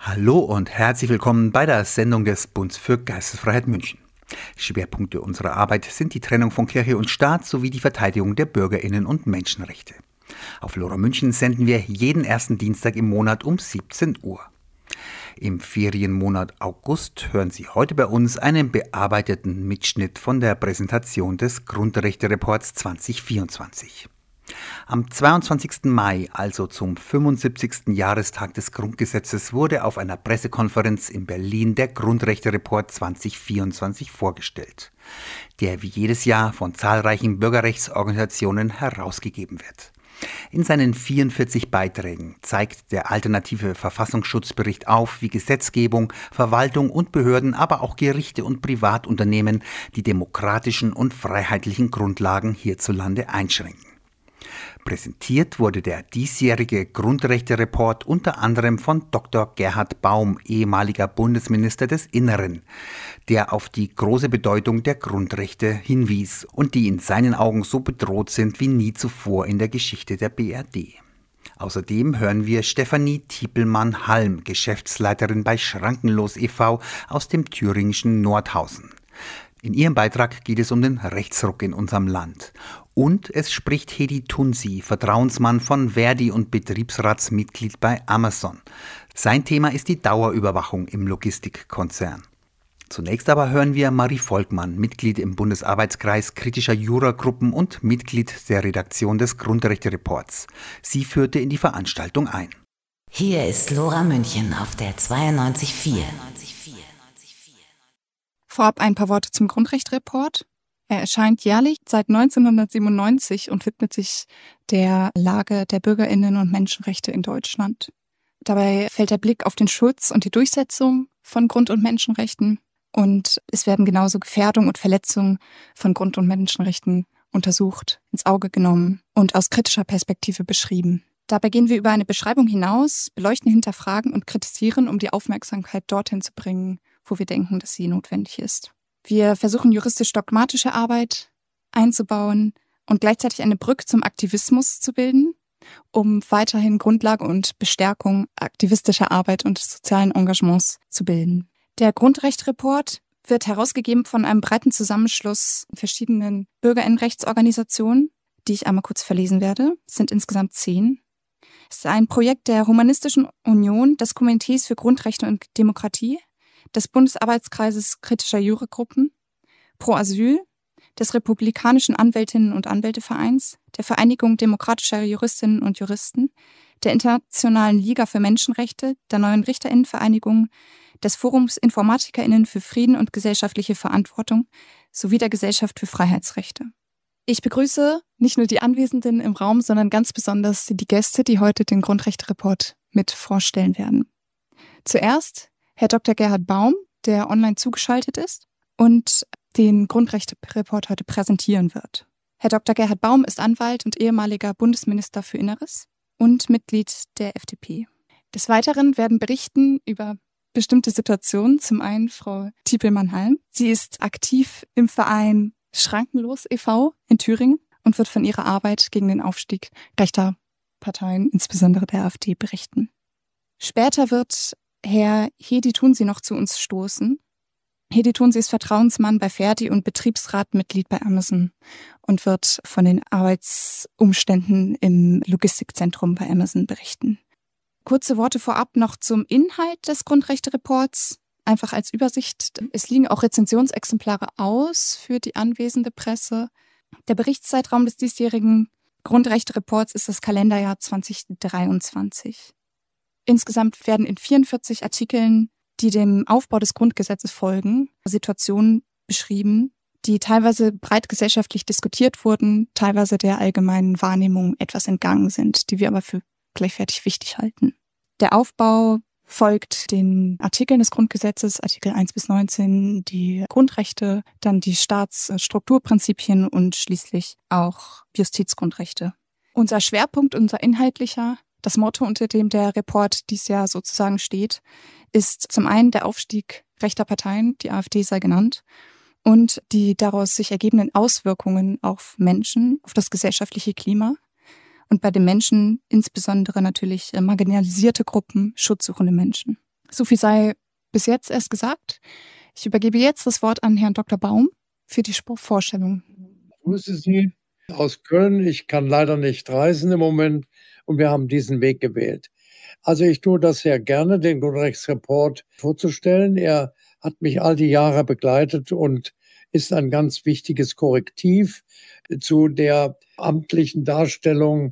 Hallo und herzlich willkommen bei der Sendung des Bunds für Geistesfreiheit München. Schwerpunkte unserer Arbeit sind die Trennung von Kirche und Staat sowie die Verteidigung der BürgerInnen und Menschenrechte. Auf LoRa München senden wir jeden ersten Dienstag im Monat um 17 Uhr. Im Ferienmonat August hören Sie heute bei uns einen bearbeiteten Mitschnitt von der Präsentation des Grundrechte-Reports 2024. Am 22. Mai, also zum 75. Jahrestag des Grundgesetzes, wurde auf einer Pressekonferenz in Berlin der Grundrechte-Report 2024 vorgestellt, der wie jedes Jahr von zahlreichen Bürgerrechtsorganisationen herausgegeben wird. In seinen 44 Beiträgen zeigt der alternative Verfassungsschutzbericht auf, wie Gesetzgebung, Verwaltung und Behörden, aber auch Gerichte und Privatunternehmen die demokratischen und freiheitlichen Grundlagen hierzulande einschränken. Präsentiert wurde der diesjährige Grundrechte-Report unter anderem von Dr. Gerhard Baum, ehemaliger Bundesminister des Inneren, der auf die große Bedeutung der Grundrechte hinwies und die in seinen Augen so bedroht sind wie nie zuvor in der Geschichte der BRD. Außerdem hören wir Stefanie Tiepelmann-Halm, Geschäftsleiterin bei Schrankenlos e.V. aus dem thüringischen Nordhausen. In ihrem Beitrag geht es um den Rechtsruck in unserem Land. Und es spricht Hedi Tunsi, Vertrauensmann von Verdi und Betriebsratsmitglied bei Amazon. Sein Thema ist die Dauerüberwachung im Logistikkonzern. Zunächst aber hören wir Marie Volkmann, Mitglied im Bundesarbeitskreis kritischer Juragruppen und Mitglied der Redaktion des Grundrechte-Reports. Sie führte in die Veranstaltung ein. Hier ist LoRa München auf der 92.4. Vorab ein paar Worte zum Grundrechte-Report. Er erscheint jährlich seit 1997 und widmet sich der Lage der BürgerInnen und Menschenrechte in Deutschland. Dabei fällt der Blick auf den Schutz und die Durchsetzung von Grund- und Menschenrechten und es werden genauso Gefährdung und Verletzung von Grund- und Menschenrechten untersucht, ins Auge genommen und aus kritischer Perspektive beschrieben. Dabei gehen wir über eine Beschreibung hinaus, beleuchten, hinterfragen und kritisieren, um die Aufmerksamkeit dorthin zu bringen, wo wir denken, dass sie notwendig ist. Wir versuchen juristisch-dogmatische Arbeit einzubauen und gleichzeitig eine Brücke zum Aktivismus zu bilden, um weiterhin Grundlage und Bestärkung aktivistischer Arbeit und des sozialen Engagements zu bilden. Der Grundrechte-Report wird herausgegeben von einem breiten Zusammenschluss verschiedenen BürgerInnenrechtsorganisationen, die ich einmal kurz verlesen werde. Es sind insgesamt 10. Es ist ein Projekt der Humanistischen Union, des Komitees für Grundrechte und Demokratie, des Bundesarbeitskreises kritischer Juragruppen, Pro Asyl, des Republikanischen Anwältinnen- und Anwältevereins, der Vereinigung demokratischer Juristinnen und Juristen, der Internationalen Liga für Menschenrechte, der Neuen Richterinnenvereinigung, des Forums InformatikerInnen für Frieden und gesellschaftliche Verantwortung sowie der Gesellschaft für Freiheitsrechte. Ich begrüße nicht nur die Anwesenden im Raum, sondern ganz besonders die Gäste, die heute den Grundrechte-Report mit vorstellen werden. Zuerst Herr Dr. Gerhard Baum, der online zugeschaltet ist und den Grundrechte-Report heute präsentieren wird. Herr Dr. Gerhard Baum ist Anwalt und ehemaliger Bundesminister für Inneres und Mitglied der FDP. Des Weiteren werden berichten über bestimmte Situationen. Zum einen Frau Tiepelmann-Halm. Sie ist aktiv im Verein Schrankenlos e.V. in Thüringen und wird von ihrer Arbeit gegen den Aufstieg rechter Parteien, insbesondere der AfD, berichten. Später wird Herr Hedi Tunsi noch zu uns stoßen. Hedi Tunsi ist Vertrauensmann bei Verdi und Betriebsratmitglied bei Amazon und wird von den Arbeitsumständen im Logistikzentrum bei Amazon berichten. Kurze Worte vorab noch zum Inhalt des Grundrechte-Reports, einfach als Übersicht. Es liegen auch Rezensionsexemplare aus für die anwesende Presse. Der Berichtszeitraum des diesjährigen Grundrechte-Reports ist das Kalenderjahr 2023. Insgesamt werden in 44 Artikeln, die dem Aufbau des Grundgesetzes folgen, Situationen beschrieben, die teilweise breit gesellschaftlich diskutiert wurden, teilweise der allgemeinen Wahrnehmung etwas entgangen sind, die wir aber für gleichwertig wichtig halten. Der Aufbau folgt den Artikeln des Grundgesetzes, Artikel 1 bis 19, die Grundrechte, dann die Staatsstrukturprinzipien und schließlich auch Justizgrundrechte. Unser Schwerpunkt, unser inhaltlicher, das Motto, unter dem der Report dies Jahr sozusagen steht, ist zum einen der Aufstieg rechter Parteien, die AfD sei genannt, und die daraus sich ergebenden Auswirkungen auf Menschen, auf das gesellschaftliche Klima und bei den Menschen insbesondere natürlich marginalisierte Gruppen, schutzsuchende Menschen. So viel sei bis jetzt erst gesagt. Ich übergebe jetzt das Wort an Herrn Dr. Baum für die Vorstellung. Ich grüße Sie aus Köln. Ich kann leider nicht reisen im Moment und wir haben diesen Weg gewählt. Also ich tue das sehr gerne, den Grundrechtsreport vorzustellen. Er hat mich all die Jahre begleitet und ist ein ganz wichtiges Korrektiv zu der amtlichen Darstellung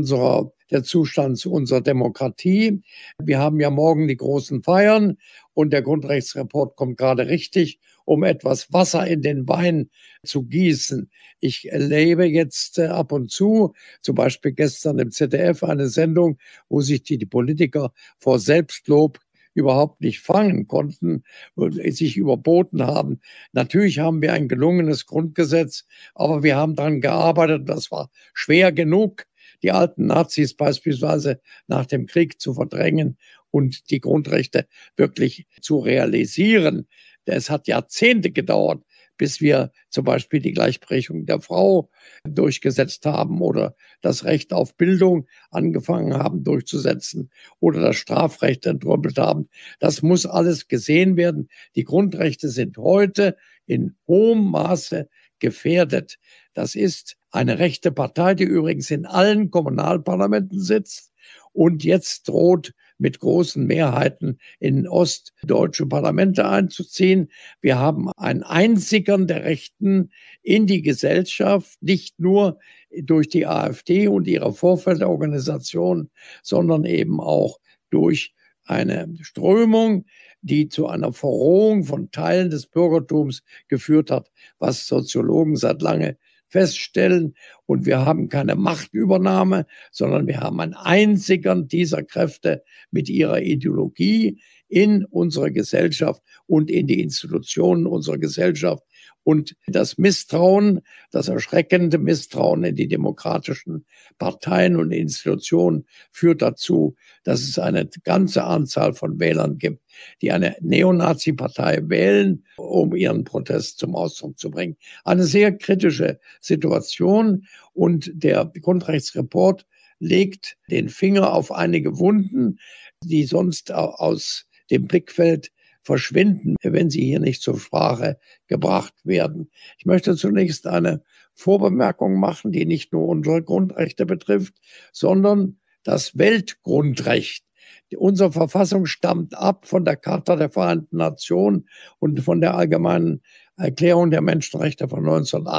der Zustands unserer Demokratie. Wir haben ja morgen die großen Feiern und der Grundrechtsreport kommt gerade richtig, um etwas Wasser in den Wein zu gießen. Ich erlebe jetzt ab und zu, zum Beispiel gestern im ZDF, eine Sendung, wo sich die Politiker vor Selbstlob überhaupt nicht fangen konnten und sich überboten haben. Natürlich haben wir ein gelungenes Grundgesetz, aber wir haben daran gearbeitet. Das war schwer genug, die alten Nazis beispielsweise nach dem Krieg zu verdrängen und die Grundrechte wirklich zu realisieren. Es hat Jahrzehnte gedauert, bis wir zum Beispiel die Gleichberechtigung der Frau durchgesetzt haben oder das Recht auf Bildung angefangen haben durchzusetzen oder das Strafrecht entrümpelt haben. Das muss alles gesehen werden. Die Grundrechte sind heute in hohem Maße gefährdet. Das ist eine rechte Partei, die übrigens in allen Kommunalparlamenten sitzt und jetzt droht, mit großen Mehrheiten in ostdeutsche Parlamente einzuziehen. Wir haben ein Einsickern der Rechten in die Gesellschaft, nicht nur durch die AfD und ihre Vorfeldorganisation, sondern eben auch durch eine Strömung, die zu einer Verrohung von Teilen des Bürgertums geführt hat, was Soziologen seit lange feststellen. Und wir haben keine Machtübernahme, sondern wir haben ein Einsickern dieser Kräfte mit ihrer Ideologie in unsere Gesellschaft und in die Institutionen unserer Gesellschaft. Und das Misstrauen, das erschreckende Misstrauen in die demokratischen Parteien und Institutionen führt dazu, dass es eine ganze Anzahl von Wählern gibt, die eine Neonazi-Partei wählen, um ihren Protest zum Ausdruck zu bringen. Eine sehr kritische Situation und der Grundrechtsreport legt den Finger auf einige Wunden, die sonst aus dem Blickfeld verschwinden, wenn sie hier nicht zur Sprache gebracht werden. Ich möchte zunächst eine Vorbemerkung machen, die nicht nur unsere Grundrechte betrifft, sondern das Weltgrundrecht. Unsere Verfassung stammt ab von der Charta der Vereinten Nationen und von der Allgemeinen Erklärung der Menschenrechte von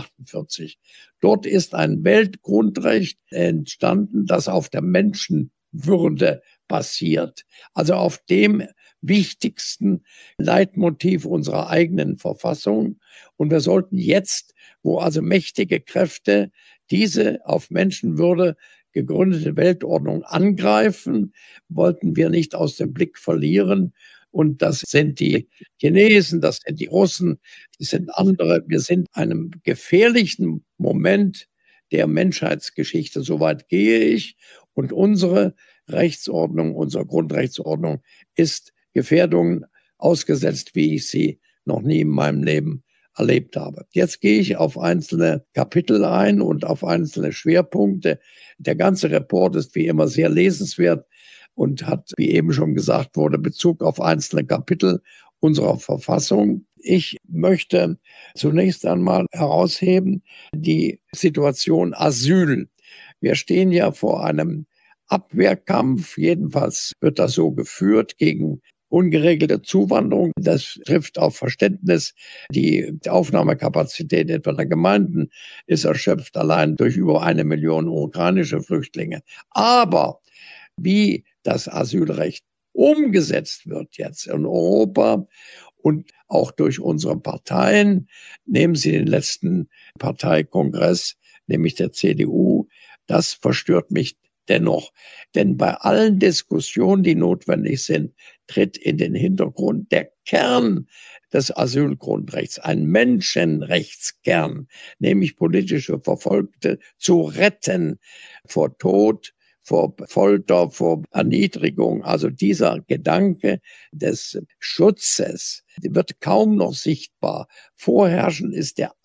1948. Dort ist ein Weltgrundrecht entstanden, das auf der Menschenwürde basiert, also auf dem wichtigsten Leitmotiv unserer eigenen Verfassung. Und wir sollten jetzt, wo also mächtige Kräfte diese auf Menschenwürde gegründete Weltordnung angreifen, wollten wir nicht aus dem Blick verlieren. Und das sind die Chinesen, das sind die Russen, das sind andere. Wir sind in einem gefährlichen Moment der Menschheitsgeschichte. Soweit gehe ich. Und unsere Rechtsordnung, unsere Grundrechtsordnung ist Gefährdungen ausgesetzt, wie ich sie noch nie in meinem Leben erlebt habe. Jetzt gehe ich auf einzelne Kapitel ein und auf einzelne Schwerpunkte. Der ganze Report ist wie immer sehr lesenswert und hat, wie eben schon gesagt wurde, Bezug auf einzelne Kapitel unserer Verfassung. Ich möchte zunächst einmal herausheben die Situation Asyl. Wir stehen ja vor einem Abwehrkampf, jedenfalls wird das so geführt, gegen ungeregelte Zuwanderung. Das trifft auf Verständnis. Die Aufnahmekapazität etwa der Gemeinden ist erschöpft allein durch über 1 Million ukrainische Flüchtlinge. Aber wie das Asylrecht umgesetzt wird jetzt in Europa und auch durch unsere Parteien, nehmen Sie den letzten Parteikongress, nämlich der CDU, das verstört mich dennoch. Denn bei allen Diskussionen, die notwendig sind, tritt in den Hintergrund der Kern des Asylgrundrechts, ein Menschenrechtskern, nämlich politische Verfolgte zu retten vor Tod, vor Folter, vor Erniedrigung. Also dieser Gedanke des Schutzes wird kaum noch sichtbar. Vorherrschend ist der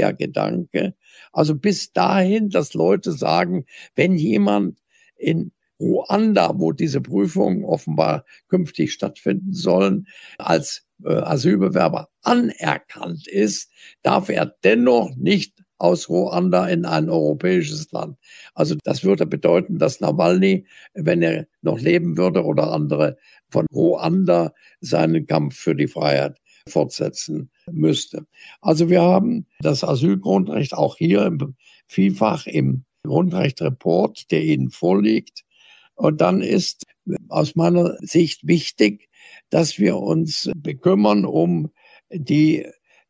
Abwehrgedanke. Also bis dahin, dass Leute sagen, wenn jemand in Ruanda, wo diese Prüfungen offenbar künftig stattfinden sollen, als Asylbewerber anerkannt ist, darf er dennoch nicht aus Ruanda in ein europäisches Land. Also das würde bedeuten, dass Nawalny, wenn er noch leben würde oder andere, von Ruanda seinen Kampf für die Freiheit fortsetzen müsste. Also wir haben das Asylgrundrecht auch hier vielfach im Grundrechtsreport, der Ihnen vorliegt. Und dann ist aus meiner Sicht wichtig, dass wir uns bekümmern um die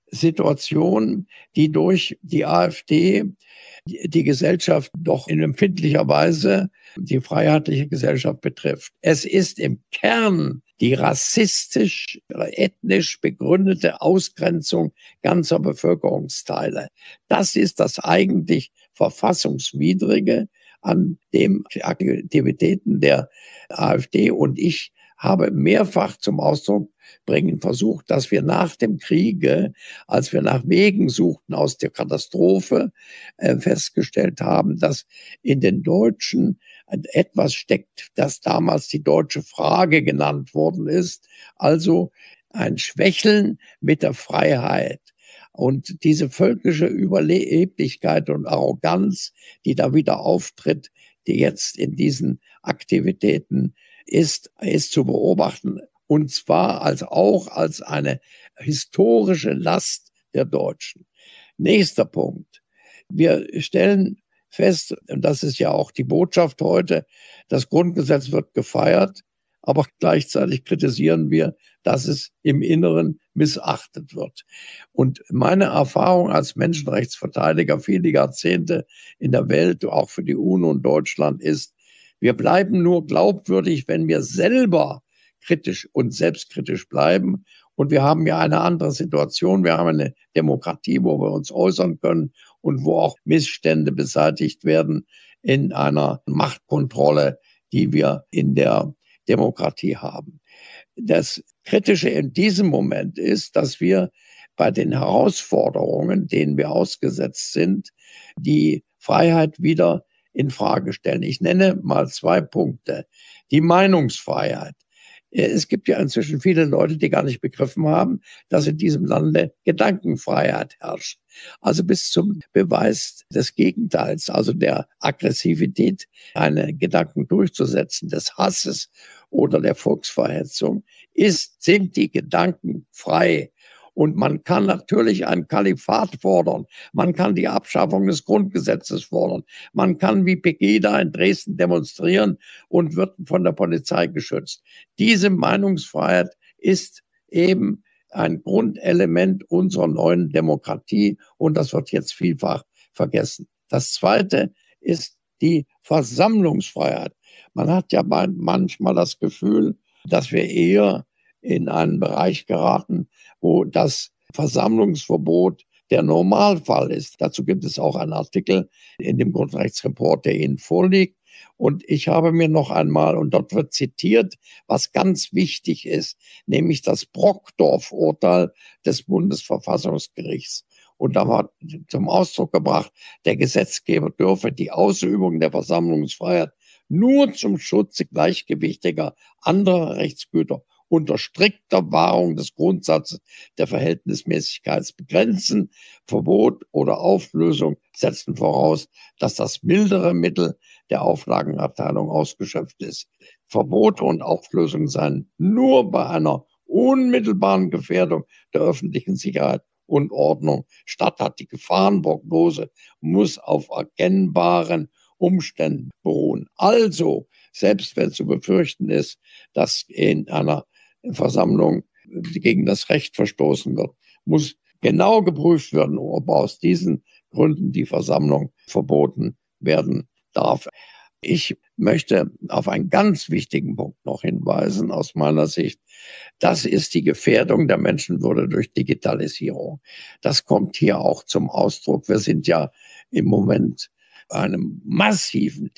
Situation, die durch die AfD die Gesellschaft doch in empfindlicher Weise, die freiheitliche Gesellschaft betrifft. Es ist im Kern die rassistisch, ethnisch begründete Ausgrenzung ganzer Bevölkerungsteile. Das ist das eigentlich Verfassungswidrige an den Aktivitäten der AfD. Und ich habe mehrfach zum Ausdruck bringen versucht, dass wir nach dem Kriege, als wir nach Wegen suchten aus der Katastrophe, festgestellt haben, dass in den Deutschen etwas steckt, das damals die deutsche Frage genannt worden ist, also ein Schwächeln mit der Freiheit. Und diese völkische Überheblichkeit und Arroganz, die da wieder auftritt, die jetzt in diesen Aktivitäten ist zu beobachten. Und zwar auch als eine historische Last der Deutschen. Nächster Punkt. Wir stellen fest, und das ist ja auch die Botschaft heute, das Grundgesetz wird gefeiert, aber gleichzeitig kritisieren wir, dass es im Inneren missachtet wird. Und meine Erfahrung als Menschenrechtsverteidiger viele Jahrzehnte in der Welt, auch für die UNO und Deutschland, ist, wir bleiben nur glaubwürdig, wenn wir selber kritisch und selbstkritisch bleiben. Und wir haben ja eine andere Situation. Wir haben eine Demokratie, wo wir uns äußern können und wo auch Missstände beseitigt werden in einer Machtkontrolle, die wir in der Demokratie haben. Das Kritische in diesem Moment ist, dass wir bei den Herausforderungen, denen wir ausgesetzt sind, die Freiheit wieder in Frage stellen. Ich nenne mal 2 Punkte. Die Meinungsfreiheit. Es gibt ja inzwischen viele Leute, die gar nicht begriffen haben, dass in diesem Lande Gedankenfreiheit herrscht. Also bis zum Beweis des Gegenteils, also der Aggressivität, eine Gedanken durchzusetzen, des Hasses oder der Volksverhetzung, sind die Gedanken frei. Und man kann natürlich ein Kalifat fordern. Man kann die Abschaffung des Grundgesetzes fordern. Man kann wie Pegida in Dresden demonstrieren und wird von der Polizei geschützt. Diese Meinungsfreiheit ist eben ein Grundelement unserer neuen Demokratie und das wird jetzt vielfach vergessen. Das Zweite ist die Versammlungsfreiheit. Man hat ja manchmal das Gefühl, dass wir eher in einen Bereich geraten, wo das Versammlungsverbot der Normalfall ist. Dazu gibt es auch einen Artikel in dem Grundrechtsreport, der Ihnen vorliegt. Und ich habe mir noch einmal, und dort wird zitiert, was ganz wichtig ist, nämlich das Brockdorff-Urteil des Bundesverfassungsgerichts. Und da war zum Ausdruck gebracht, der Gesetzgeber dürfe die Ausübung der Versammlungsfreiheit nur zum Schutze gleichgewichtiger anderer Rechtsgüter unter strikter Wahrung des Grundsatzes der Verhältnismäßigkeit begrenzen. Verbot oder Auflösung setzen voraus, dass das mildere Mittel der Auflagenerteilung ausgeschöpft ist. Verbote und Auflösung seien nur bei einer unmittelbaren Gefährdung der öffentlichen Sicherheit und Ordnung statt. Die Gefahrenprognose muss auf erkennbaren Umständen beruhen. Also, selbst wenn zu befürchten ist, dass in einer Versammlung gegen das Recht verstoßen wird, muss genau geprüft werden, ob aus diesen Gründen die Versammlung verboten werden darf. Ich möchte auf einen ganz wichtigen Punkt noch hinweisen aus meiner Sicht. Das ist die Gefährdung der Menschenwürde durch Digitalisierung. Das kommt hier auch zum Ausdruck. Wir sind ja im Moment einem massiven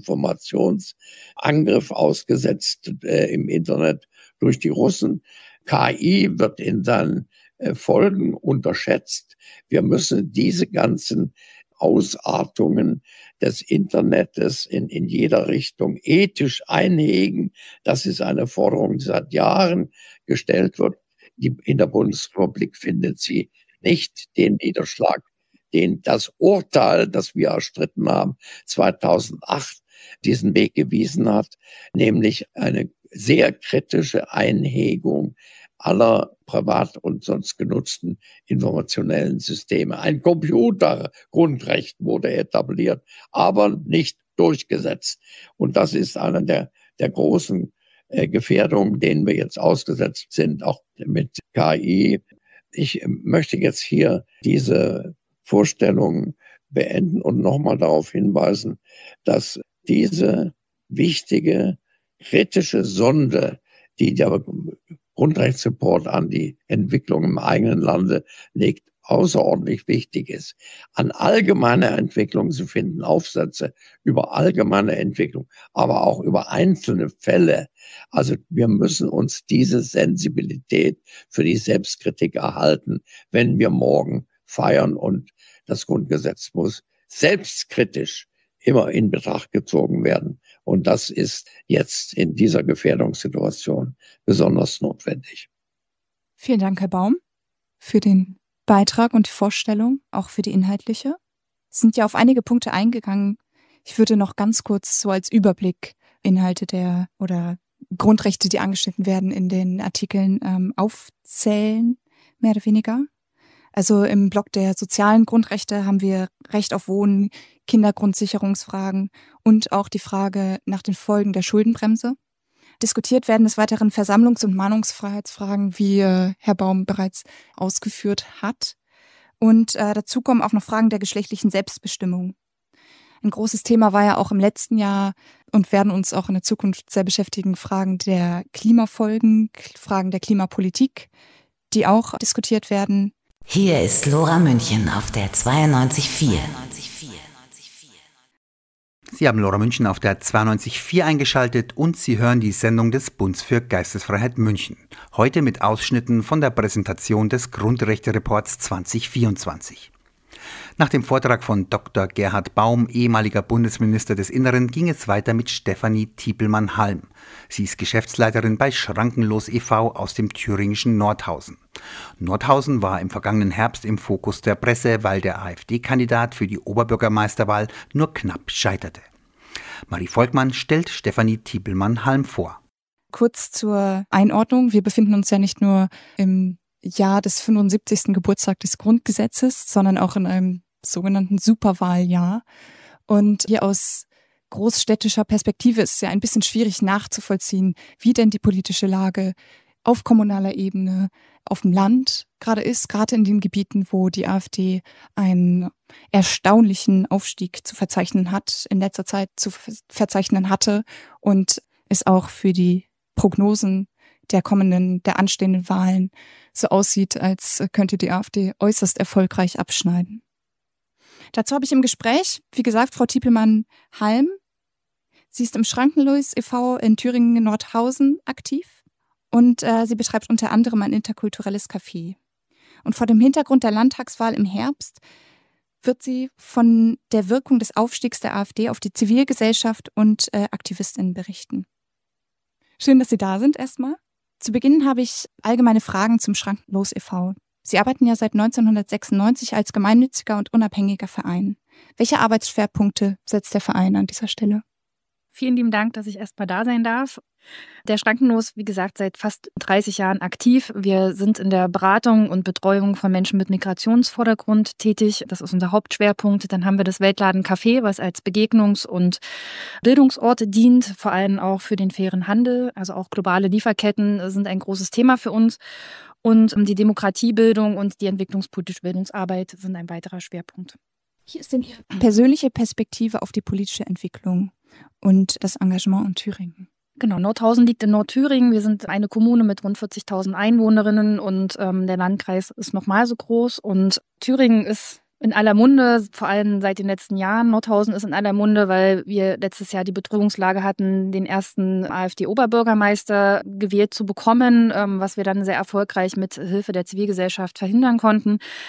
Desinformationsangriff ausgesetzt im Internet durch die Russen. KI wird in seinen Folgen unterschätzt. Wir müssen diese ganzen Ausartungen des Internets in jeder Richtung ethisch einhegen. Das ist eine Forderung, die seit Jahren gestellt wird. In der Bundesrepublik findet sie nicht den Niederschlag, den das Urteil, das wir erstritten haben, 2008 diesen Weg gewiesen hat, nämlich eine sehr kritische Einhegung aller privat und sonst genutzten informationellen Systeme. Ein Computergrundrecht wurde etabliert, aber nicht durchgesetzt. Und das ist einer der großen Gefährdungen, denen wir jetzt ausgesetzt sind, auch mit KI. Ich möchte jetzt hier diese Vorstellung beenden und nochmal darauf hinweisen, dass diese wichtige, kritische Sonde, die der Grundrechtsreport an die Entwicklung im eigenen Lande legt, außerordentlich wichtig ist. An allgemeiner Entwicklung, Sie finden Aufsätze über allgemeine Entwicklung, aber auch über einzelne Fälle. Also wir müssen uns diese Sensibilität für die Selbstkritik erhalten, wenn wir morgen feiern, und das Grundgesetz muss selbstkritisch immer in Betracht gezogen werden. Und das ist jetzt in dieser Gefährdungssituation besonders notwendig. Vielen Dank, Herr Baum, für den Beitrag und die Vorstellung, auch für die inhaltliche. Sie sind ja auf einige Punkte eingegangen. Ich würde noch ganz kurz so als Überblick Inhalte oder Grundrechte, die angeschnitten werden, in den Artikeln aufzählen, mehr oder weniger. Also im Block der sozialen Grundrechte haben wir Recht auf Wohnen, Kindergrundsicherungsfragen und auch die Frage nach den Folgen der Schuldenbremse. Diskutiert werden des Weiteren Versammlungs- und Mahnungsfreiheitsfragen, wie Herr Baum bereits ausgeführt hat. Und dazu kommen auch noch Fragen der geschlechtlichen Selbstbestimmung. Ein großes Thema war ja auch im letzten Jahr und werden uns auch in der Zukunft sehr beschäftigen, Fragen der Klimafolgen, Fragen der Klimapolitik, die auch diskutiert werden. Hier ist Lora München auf der 92.4. Sie haben Lora München auf der 92.4 eingeschaltet und Sie hören die Sendung des Bunds für Geistesfreiheit München. Heute mit Ausschnitten von der Präsentation des Grundrechtereports 2024. Nach dem Vortrag von Dr. Gerhard Baum, ehemaliger Bundesminister des Inneren, ging es weiter mit Stefanie Tiepelmann-Halm. Sie ist Geschäftsleiterin bei Schrankenlos e.V. aus dem thüringischen Nordhausen. Nordhausen war im vergangenen Herbst im Fokus der Presse, weil der AfD-Kandidat für die Oberbürgermeisterwahl nur knapp scheiterte. Marie Volkmann stellt Stefanie Tiepelmann-Halm vor. Kurz zur Einordnung. Wir befinden uns ja nicht nur im Jahr des 75. Geburtstags des Grundgesetzes, sondern auch in einem sogenannten Superwahljahr. Und hier aus großstädtischer Perspektive ist es ja ein bisschen schwierig nachzuvollziehen, wie denn die politische Lage auf kommunaler Ebene, auf dem Land gerade ist, gerade in den Gebieten, wo die AfD einen erstaunlichen Aufstieg zu verzeichnen hat, in letzter Zeit zu verzeichnen hatte und es auch für die Prognosen der anstehenden Wahlen so aussieht, als könnte die AfD äußerst erfolgreich abschneiden. Dazu habe ich im Gespräch, wie gesagt, Frau Tiepelmann-Halm. Sie ist im Schrankenlos e.V. in Thüringen-Nordhausen aktiv und sie betreibt unter anderem ein interkulturelles Café. Und vor dem Hintergrund der Landtagswahl im Herbst wird sie von der Wirkung des Aufstiegs der AfD auf die Zivilgesellschaft und AktivistInnen berichten. Schön, dass Sie da sind erstmal. Zu Beginn habe ich allgemeine Fragen zum Schrankenlos e.V. Sie arbeiten ja seit 1996 als gemeinnütziger und unabhängiger Verein. Welche Arbeitsschwerpunkte setzt der Verein an dieser Stelle? Vielen lieben Dank, dass ich erstmal da sein darf. Der Schrankenlos, wie gesagt, seit fast 30 Jahren aktiv. Wir sind in der Beratung und Betreuung von Menschen mit Migrationsvordergrund tätig. Das ist unser Hauptschwerpunkt. Dann haben wir das Weltladen Café, was als Begegnungs- und Bildungsort dient, vor allem auch für den fairen Handel. Also auch globale Lieferketten sind ein großes Thema für uns. Und die Demokratiebildung und die entwicklungspolitische Bildungsarbeit sind ein weiterer Schwerpunkt. Wie ist denn Ihre persönliche Perspektive auf die politische Entwicklung und das Engagement in Thüringen? Genau, Nordhausen liegt in Nordthüringen. Wir sind eine Kommune mit rund 40.000 Einwohnerinnen und der Landkreis ist nochmal so groß. Und Thüringen ist in aller Munde, vor allem seit den letzten Jahren. Nordhausen ist in aller Munde, weil wir letztes Jahr die Bedrohungslage hatten, den ersten AfD-Oberbürgermeister gewählt zu bekommen, was wir dann sehr erfolgreich mit Hilfe der Zivilgesellschaft verhindern konnten.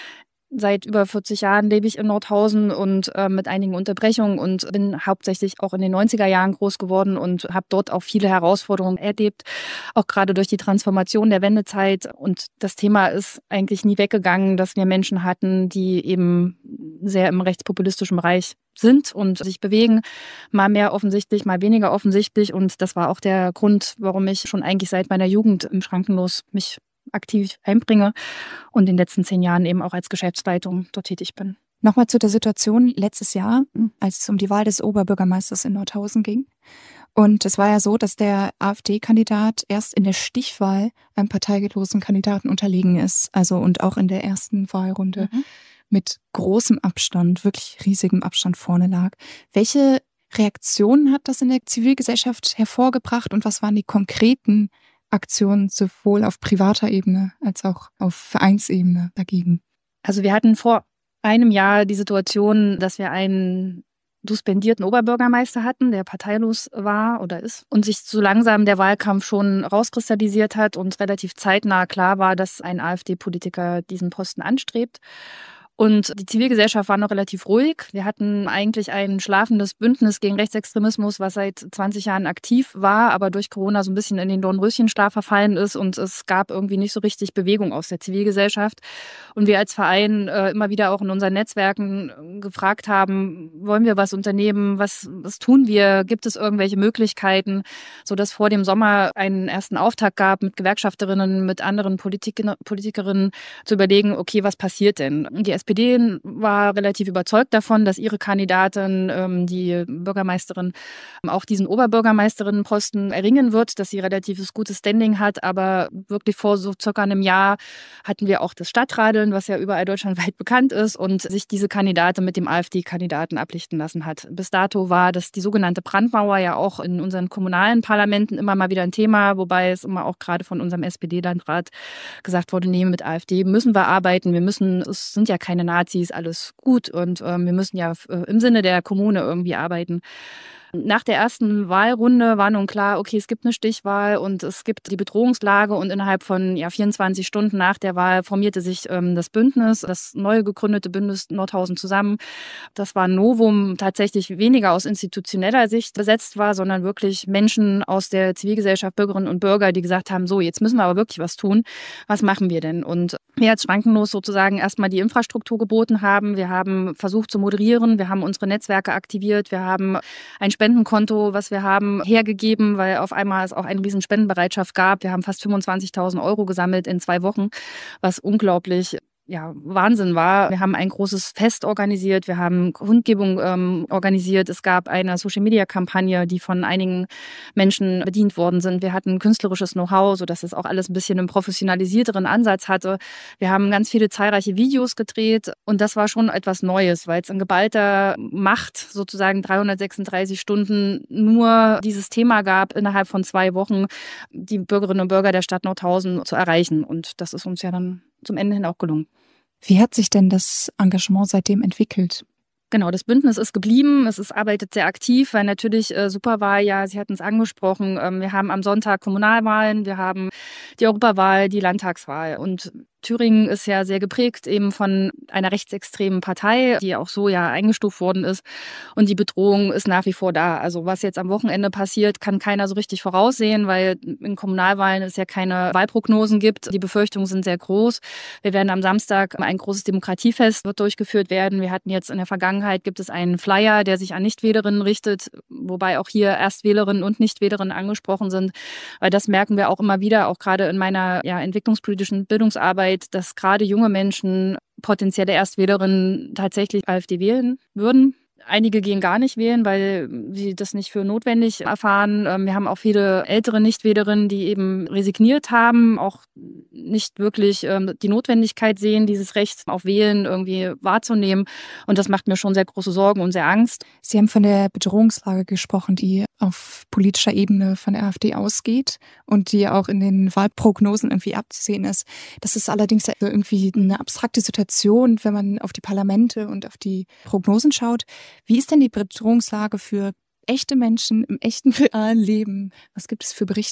Seit über 40 Jahren lebe ich in Nordhausen und mit einigen Unterbrechungen und bin hauptsächlich auch in den 90er Jahren groß geworden und habe dort auch viele Herausforderungen erlebt, auch gerade durch die Transformation der Wendezeit. Und das Thema ist eigentlich nie weggegangen, dass wir Menschen hatten, die eben sehr im rechtspopulistischen Bereich sind und sich bewegen, mal mehr offensichtlich, mal weniger offensichtlich. Und das war auch der Grund, warum ich schon eigentlich seit meiner Jugend im Schrankenlos mich aktiv einbringe und in den letzten 10 Jahren eben auch als Geschäftsleitung dort tätig bin. Nochmal zu der Situation letztes Jahr, als es um die Wahl des Oberbürgermeisters in Nordhausen ging. Und es war ja so, dass der AfD-Kandidat erst in der Stichwahl einem parteilosen Kandidaten unterlegen ist. Also und auch in der ersten Wahlrunde mit großem Abstand, wirklich riesigem Abstand vorne lag. Welche Reaktionen hat das in der Zivilgesellschaft hervorgebracht und was waren die konkreten Aktionen sowohl auf privater Ebene als auch auf Vereinsebene dagegen? Also wir hatten vor einem Jahr die Situation, dass wir einen suspendierten Oberbürgermeister hatten, der parteilos war oder ist und sich so langsam der Wahlkampf schon rauskristallisiert hat und relativ zeitnah klar war, dass ein AfD-Politiker diesen Posten anstrebt. Und die Zivilgesellschaft war noch relativ ruhig. Wir hatten eigentlich ein schlafendes Bündnis gegen Rechtsextremismus, was seit 20 Jahren aktiv war, aber durch Corona so ein bisschen in den Dornröschenschlaf verfallen ist und es gab irgendwie nicht so richtig Bewegung aus der Zivilgesellschaft. Und wir als Verein immer wieder auch in unseren Netzwerken gefragt haben, wollen wir was unternehmen, was tun wir, gibt es irgendwelche Möglichkeiten, sodass vor dem Sommer einen ersten Auftakt gab mit Gewerkschafterinnen, mit anderen Politikerinnen zu überlegen, okay, was passiert denn? Die SPD war relativ überzeugt davon, dass ihre Kandidatin, die Bürgermeisterin, auch diesen Oberbürgermeisterinnenposten erringen wird, dass sie relatives gutes Standing hat. Aber wirklich vor so circa einem Jahr hatten wir auch das Stadtradeln, was ja überall deutschlandweit bekannt ist und sich diese Kandidatin mit dem AfD-Kandidaten ablichten lassen hat. Bis dato war das die sogenannte Brandmauer ja auch in unseren kommunalen Parlamenten immer mal wieder ein Thema, wobei es immer auch gerade von unserem SPD-Landrat gesagt wurde, nee, mit AfD müssen wir arbeiten, es sind ja keine Nazis, alles gut und wir müssen ja im Sinne der Kommune irgendwie arbeiten. Nach der ersten Wahlrunde war nun klar, okay, es gibt eine Stichwahl und es gibt die Bedrohungslage und innerhalb von 24 Stunden nach der Wahl formierte sich das Bündnis, das neu gegründete Bündnis Nordhausen zusammen. Das war ein Novum, tatsächlich weniger aus institutioneller Sicht besetzt war, sondern wirklich Menschen aus der Zivilgesellschaft, Bürgerinnen und Bürger, die gesagt haben, so, jetzt müssen wir aber wirklich was tun. Was machen wir denn? Und wir als Schrankenlos sozusagen erstmal die Infrastruktur geboten haben. Wir haben versucht zu moderieren, wir haben unsere Netzwerke aktiviert, wir haben ein Spendenkonto, was wir haben, hergegeben, weil auf einmal es auch eine riesen Spendenbereitschaft gab. Wir haben fast 25.000 € gesammelt in 2 Wochen, was unglaublich Wahnsinn war. Wir haben ein großes Fest organisiert, wir haben Kundgebung organisiert. Es gab eine Social-Media-Kampagne, die von einigen Menschen bedient worden sind. Wir hatten künstlerisches Know-how, sodass es auch alles ein bisschen einen professionalisierteren Ansatz hatte. Wir haben ganz viele zahlreiche Videos gedreht und das war schon etwas Neues, weil es in geballter Macht sozusagen 336 Stunden nur dieses Thema gab, innerhalb von 2 Wochen die Bürgerinnen und Bürger der Stadt Nordhausen zu erreichen. Und das ist uns ja dann zum Ende hin auch gelungen. Wie hat sich denn das Engagement seitdem entwickelt? Genau, das Bündnis ist geblieben. Arbeitet sehr aktiv, weil natürlich super war, ja, Sie hatten es angesprochen, wir haben am Sonntag Kommunalwahlen, wir haben die Europawahl, die Landtagswahl und Thüringen ist ja sehr geprägt eben von einer rechtsextremen Partei, die auch so ja eingestuft worden ist. Und die Bedrohung ist nach wie vor da. Also was jetzt am Wochenende passiert, kann keiner so richtig voraussehen, weil in Kommunalwahlen es ja keine Wahlprognosen gibt. Die Befürchtungen sind sehr groß. Wir werden am Samstag ein großes Demokratiefest wird durchgeführt werden. Wir hatten jetzt in der Vergangenheit, gibt es einen Flyer, der sich an Nichtwählerinnen richtet, wobei auch hier Erstwählerinnen und Nichtwählerinnen angesprochen sind. Weil das merken wir auch immer wieder, auch gerade in meiner entwicklungspolitischen Bildungsarbeit, dass gerade junge Menschen, potenzielle Erstwählerinnen, tatsächlich AfD wählen würden. Einige gehen gar nicht wählen, weil sie das nicht für notwendig erfahren. Wir haben auch viele ältere Nichtwählerinnen, die eben resigniert haben, auch nicht wirklich die Notwendigkeit sehen, dieses Recht auf Wählen irgendwie wahrzunehmen. Und das macht mir schon sehr große Sorgen und sehr Angst. Sie haben von der Bedrohungslage gesprochen, die auf politischer Ebene von der AfD ausgeht und die auch in den Wahlprognosen irgendwie abzusehen ist. Das ist allerdings irgendwie eine abstrakte Situation, wenn man auf die Parlamente und auf die Prognosen schaut. Wie ist denn die Bedrohungslage für echte Menschen im echten realen Leben? Was gibt es für Berichte?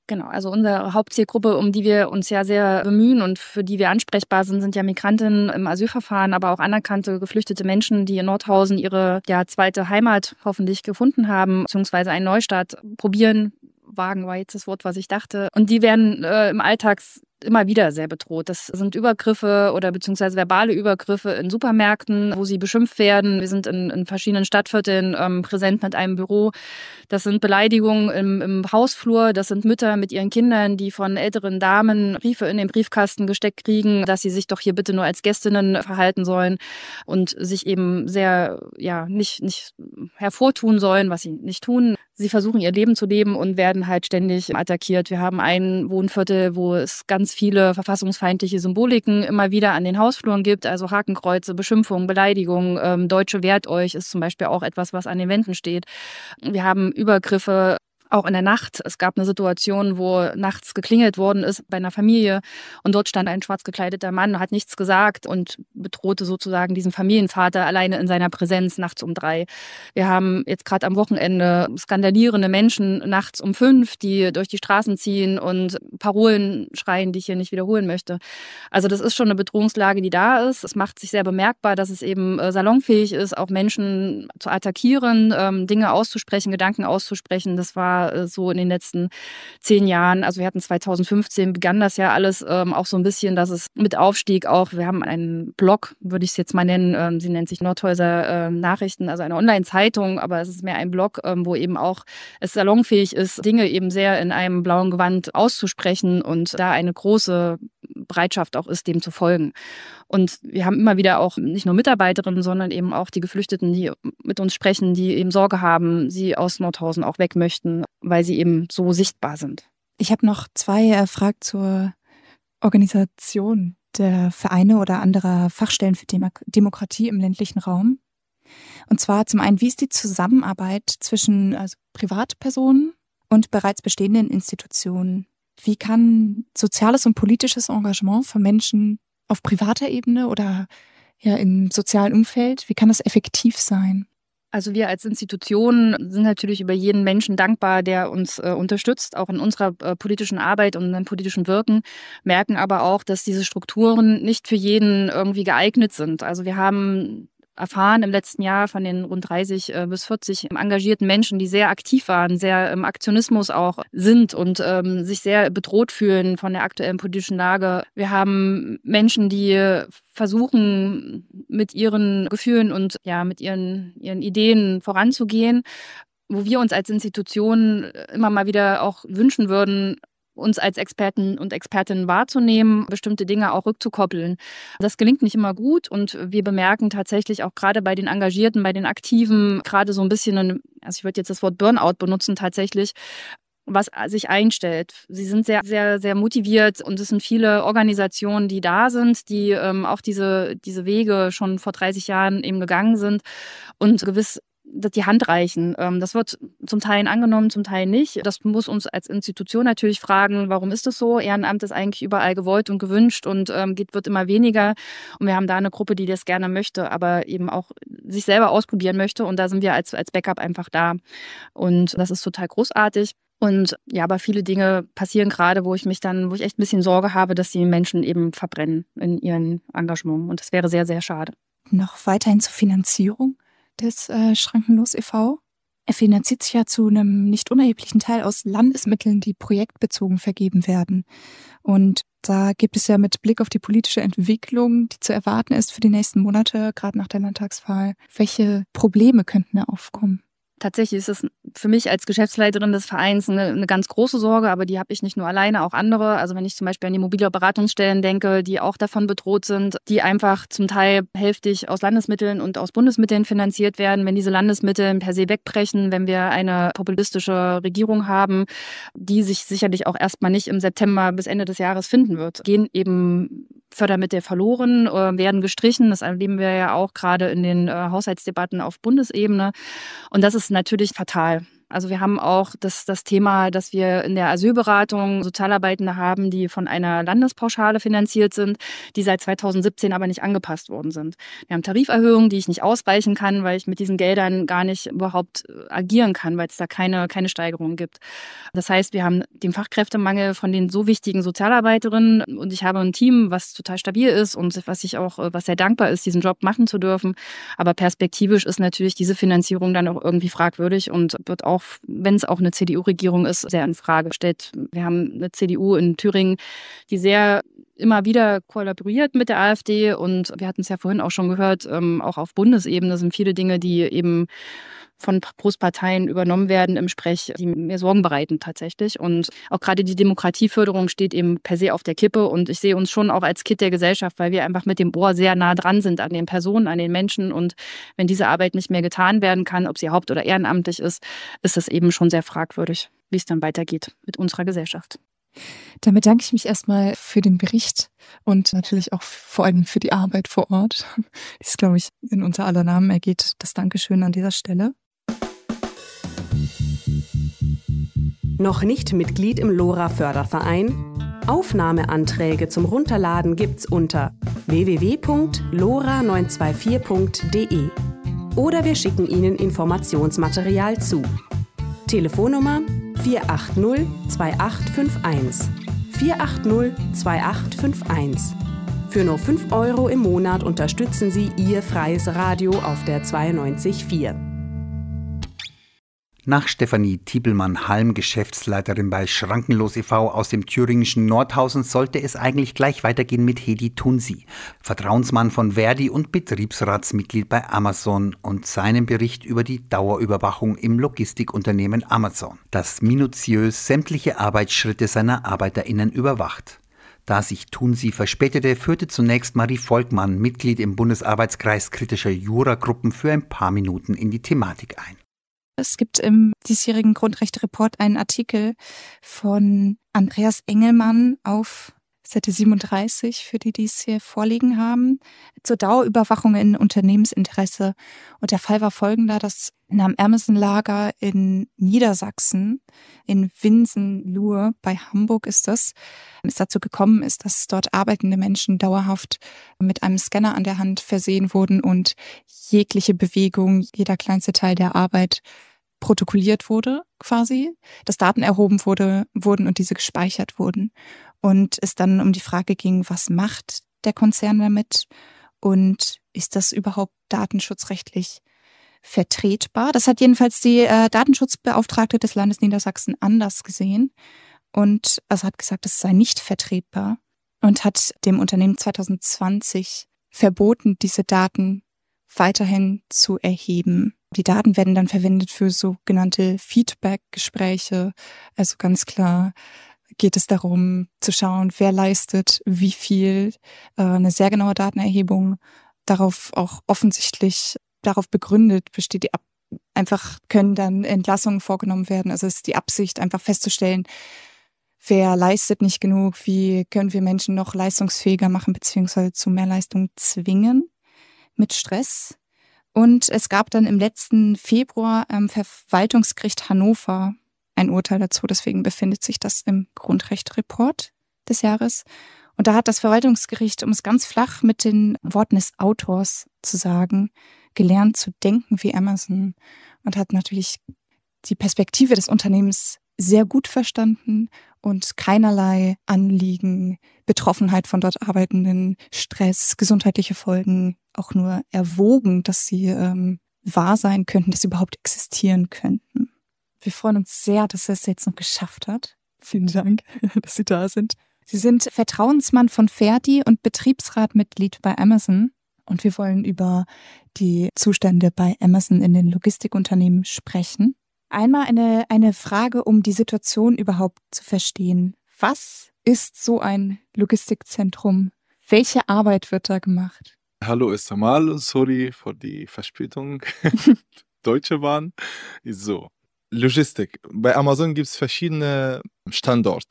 Genau, also unsere Hauptzielgruppe, um die wir uns ja sehr bemühen und für die wir ansprechbar sind, sind ja Migrantinnen im Asylverfahren, aber auch anerkannte geflüchtete Menschen, die in Nordhausen ihre zweite Heimat hoffentlich gefunden haben, beziehungsweise einen Neustart probieren. Wagen war jetzt das Wort, was ich dachte. Und die werden im Alltag immer wieder sehr bedroht. Das sind Übergriffe oder beziehungsweise verbale Übergriffe in Supermärkten, wo sie beschimpft werden. Wir sind in verschiedenen Stadtvierteln präsent mit einem Büro. Das sind Beleidigungen im Hausflur. Das sind Mütter mit ihren Kindern, die von älteren Damen Briefe in den Briefkasten gesteckt kriegen, dass sie sich doch hier bitte nur als Gästinnen verhalten sollen und sich eben sehr nicht hervortun sollen, was sie nicht tun. Sie versuchen ihr Leben zu leben und werden halt ständig attackiert. Wir haben ein Wohnviertel, wo es ganz viele verfassungsfeindliche Symboliken immer wieder an den Hausfluren gibt, also Hakenkreuze, Beschimpfungen, Beleidigungen. Deutsche wehrt euch ist zum Beispiel auch etwas, was an den Wänden steht. Wir haben Übergriffe auch in der Nacht. Es gab eine Situation, wo nachts geklingelt worden ist bei einer Familie und dort stand ein schwarz gekleideter Mann, hat nichts gesagt und bedrohte sozusagen diesen Familienvater alleine in seiner Präsenz nachts um 3. Wir haben jetzt gerade am Wochenende skandalierende Menschen nachts um 5, die durch die Straßen ziehen und Parolen schreien, die ich hier nicht wiederholen möchte. Also das ist schon eine Bedrohungslage, die da ist. Es macht sich sehr bemerkbar, dass es eben salonfähig ist, auch Menschen zu attackieren, Dinge auszusprechen, Gedanken auszusprechen. Das war so in den letzten 10 Jahren. Also wir hatten 2015, begann das ja alles auch so ein bisschen, dass es mit aufstieg auch. Wir haben einen Blog, würde ich es jetzt mal nennen. Sie nennt sich Nordhäuser Nachrichten, also eine Online-Zeitung, aber es ist mehr ein Blog, wo eben auch es salonfähig ist, Dinge eben sehr in einem blauen Gewand auszusprechen und da eine große Bereitschaft auch ist, dem zu folgen. Und wir haben immer wieder auch nicht nur Mitarbeiterinnen, sondern eben auch die Geflüchteten, die mit uns sprechen, die eben Sorge haben, sie aus Nordhausen auch weg möchten, weil sie eben so sichtbar sind. Ich habe noch 2 Fragen zur Organisation der Vereine oder anderer Fachstellen für Demokratie im ländlichen Raum. Und zwar zum einen, wie ist die Zusammenarbeit zwischen Privatpersonen und bereits bestehenden Institutionen? Wie kann soziales und politisches Engagement von Menschen auf privater Ebene oder im sozialen Umfeld, wie kann das effektiv sein? Also wir als Institution sind natürlich über jeden Menschen dankbar, der uns unterstützt, auch in unserer politischen Arbeit und im politischen Wirken, merken aber auch, dass diese Strukturen nicht für jeden irgendwie geeignet sind. Also wir haben erfahren im letzten Jahr von den rund 30 bis 40 engagierten Menschen, die sehr aktiv waren, sehr im Aktionismus auch sind und sich sehr bedroht fühlen von der aktuellen politischen Lage. Wir haben Menschen, die versuchen, mit ihren Gefühlen und mit ihren Ideen voranzugehen, wo wir uns als Institution immer mal wieder auch wünschen würden, uns als Experten und Expertinnen wahrzunehmen, bestimmte Dinge auch rückzukoppeln. Das gelingt nicht immer gut und wir bemerken tatsächlich auch gerade bei den Engagierten, bei den Aktiven, gerade so ein bisschen, ich würde jetzt das Wort Burnout benutzen tatsächlich, was sich einstellt. Sie sind sehr, sehr, sehr motiviert und es sind viele Organisationen, die da sind, die auch diese Wege schon vor 30 Jahren eben gegangen sind und gewiss die Hand reichen. Das wird zum Teil angenommen, zum Teil nicht. Das muss uns als Institution natürlich fragen, warum ist das so? Ehrenamt ist eigentlich überall gewollt und gewünscht und wird immer weniger. Und wir haben da eine Gruppe, die das gerne möchte, aber eben auch sich selber ausprobieren möchte. Und da sind wir als Backup einfach da. Und das ist total großartig. Und aber viele Dinge passieren gerade, wo ich echt ein bisschen Sorge habe, dass die Menschen eben verbrennen in ihren Engagements. Und das wäre sehr, sehr schade. Noch weiterhin zur Finanzierung des Schrankenlos e.V. Er finanziert sich ja zu einem nicht unerheblichen Teil aus Landesmitteln, die projektbezogen vergeben werden. Und da gibt es ja mit Blick auf die politische Entwicklung, die zu erwarten ist für die nächsten Monate, gerade nach der Landtagswahl, welche Probleme könnten da aufkommen? Tatsächlich ist es für mich als Geschäftsleiterin des Vereins eine ganz große Sorge, aber die habe ich nicht nur alleine, auch andere. Also wenn ich zum Beispiel an die mobile Beratungsstellen denke, die auch davon bedroht sind, die einfach zum Teil hälftig aus Landesmitteln und aus Bundesmitteln finanziert werden. Wenn diese Landesmittel per se wegbrechen, wenn wir eine populistische Regierung haben, die sich sicherlich auch erstmal nicht im September bis Ende des Jahres finden wird, gehen eben Fördermittel verloren, werden gestrichen. Das erleben wir ja auch gerade in den Haushaltsdebatten auf Bundesebene. Und das ist natürlich fatal. Also wir haben auch das Thema, dass wir in der Asylberatung Sozialarbeitende haben, die von einer Landespauschale finanziert sind, die seit 2017 aber nicht angepasst worden sind. Wir haben Tariferhöhungen, die ich nicht ausweichen kann, weil ich mit diesen Geldern gar nicht überhaupt agieren kann, weil es da keine Steigerung gibt. Das heißt, wir haben den Fachkräftemangel von den so wichtigen Sozialarbeiterinnen und ich habe ein Team, was total stabil ist und was sehr dankbar ist, diesen Job machen zu dürfen. Aber perspektivisch ist natürlich diese Finanzierung dann auch irgendwie fragwürdig und wird auch, wenn es auch eine CDU-Regierung ist, sehr in Frage gestellt. Wir haben eine CDU in Thüringen, die sehr immer wieder kollaboriert mit der AfD und wir hatten es ja vorhin auch schon gehört, auch auf Bundesebene sind viele Dinge, die eben von Großparteien übernommen werden im Sprech, die mir Sorgen bereiten tatsächlich. Und auch gerade die Demokratieförderung steht eben per se auf der Kippe. Und ich sehe uns schon auch als Kit der Gesellschaft, weil wir einfach mit dem Ohr sehr nah dran sind an den Personen, an den Menschen. Und wenn diese Arbeit nicht mehr getan werden kann, ob sie haupt- oder ehrenamtlich ist, ist es eben schon sehr fragwürdig, wie es dann weitergeht mit unserer Gesellschaft. Dann bedanke ich mich erstmal für den Bericht und natürlich auch vor allem für die Arbeit vor Ort. Das, glaube ich, in unser aller Namen ergeht das Dankeschön an dieser Stelle. Noch nicht Mitglied im LoRa-Förderverein? Aufnahmeanträge zum Runterladen gibt's unter www.lora924.de oder wir schicken Ihnen Informationsmaterial zu. Telefonnummer 480 2851. 480 2851. Für nur 5 € im Monat unterstützen Sie Ihr freies Radio auf der 92.4. Nach Stefanie Tiebelmann-Halm, Geschäftsleiterin bei Schrankenlos e.V. aus dem thüringischen Nordhausen, sollte es eigentlich gleich weitergehen mit Hedi Tunsi, Vertrauensmann von Verdi und Betriebsratsmitglied bei Amazon und seinem Bericht über die Dauerüberwachung im Logistikunternehmen Amazon, das minutiös sämtliche Arbeitsschritte seiner ArbeiterInnen überwacht. Da sich Tunsi verspätete, führte zunächst Marie Volkmann, Mitglied im Bundesarbeitskreis kritischer Juragruppen, für ein paar Minuten in die Thematik ein. Es gibt im diesjährigen Grundrechte-Report einen Artikel von Andreas Engelmann auf Seite 37, für die es hier vorliegen haben, zur Dauerüberwachung in Unternehmensinteresse. Und der Fall war folgender, dass in einem Amazon-Lager in Niedersachsen, in Winsen-Luhe bei Hamburg es dazu gekommen ist, dass dort arbeitende Menschen dauerhaft mit einem Scanner an der Hand versehen wurden und jegliche Bewegung, jeder kleinste Teil der Arbeit protokolliert wurde quasi, dass Daten erhoben wurden und diese gespeichert wurden. Und es dann um die Frage ging, was macht der Konzern damit und ist das überhaupt datenschutzrechtlich vertretbar? Das hat jedenfalls die Datenschutzbeauftragte des Landes Niedersachsen anders gesehen und hat gesagt, es sei nicht vertretbar und hat dem Unternehmen 2020 verboten, diese Daten weiterhin zu erheben. Die Daten werden dann verwendet für sogenannte Feedback-Gespräche. Also ganz klar geht es darum zu schauen, wer leistet wie viel. Eine sehr genaue Datenerhebung, darauf auch offensichtlich darauf begründet besteht einfach können dann Entlassungen vorgenommen werden. Also es ist die Absicht, einfach festzustellen, wer leistet nicht genug, wie können wir Menschen noch leistungsfähiger machen beziehungsweise zu mehr Leistung zwingen mit Stress. Und es gab dann im letzten Februar am Verwaltungsgericht Hannover ein Urteil dazu. Deswegen befindet sich das im Grundrechte-Report des Jahres. Und da hat das Verwaltungsgericht, um es ganz flach mit den Worten des Autors zu sagen, gelernt zu denken wie Amazon und hat natürlich die Perspektive des Unternehmens sehr gut verstanden und keinerlei Anliegen, Betroffenheit von dort Arbeitenden, Stress, gesundheitliche Folgen auch nur erwogen, dass sie wahr sein könnten, dass sie überhaupt existieren könnten. Wir freuen uns sehr, dass er es jetzt noch geschafft hat. Vielen Dank, dass Sie da sind. Sie sind Vertrauensmann von Verdi und Betriebsratmitglied bei Amazon. Und wir wollen über die Zustände bei Amazon in den Logistikunternehmen sprechen. Einmal eine Frage, um die Situation überhaupt zu verstehen. Was ist so ein Logistikzentrum? Welche Arbeit wird da gemacht? Hallo erst einmal, sorry für die Verspätung. Deutsche Bahn. So, Logistik. Bei Amazon gibt es verschiedene Standorte.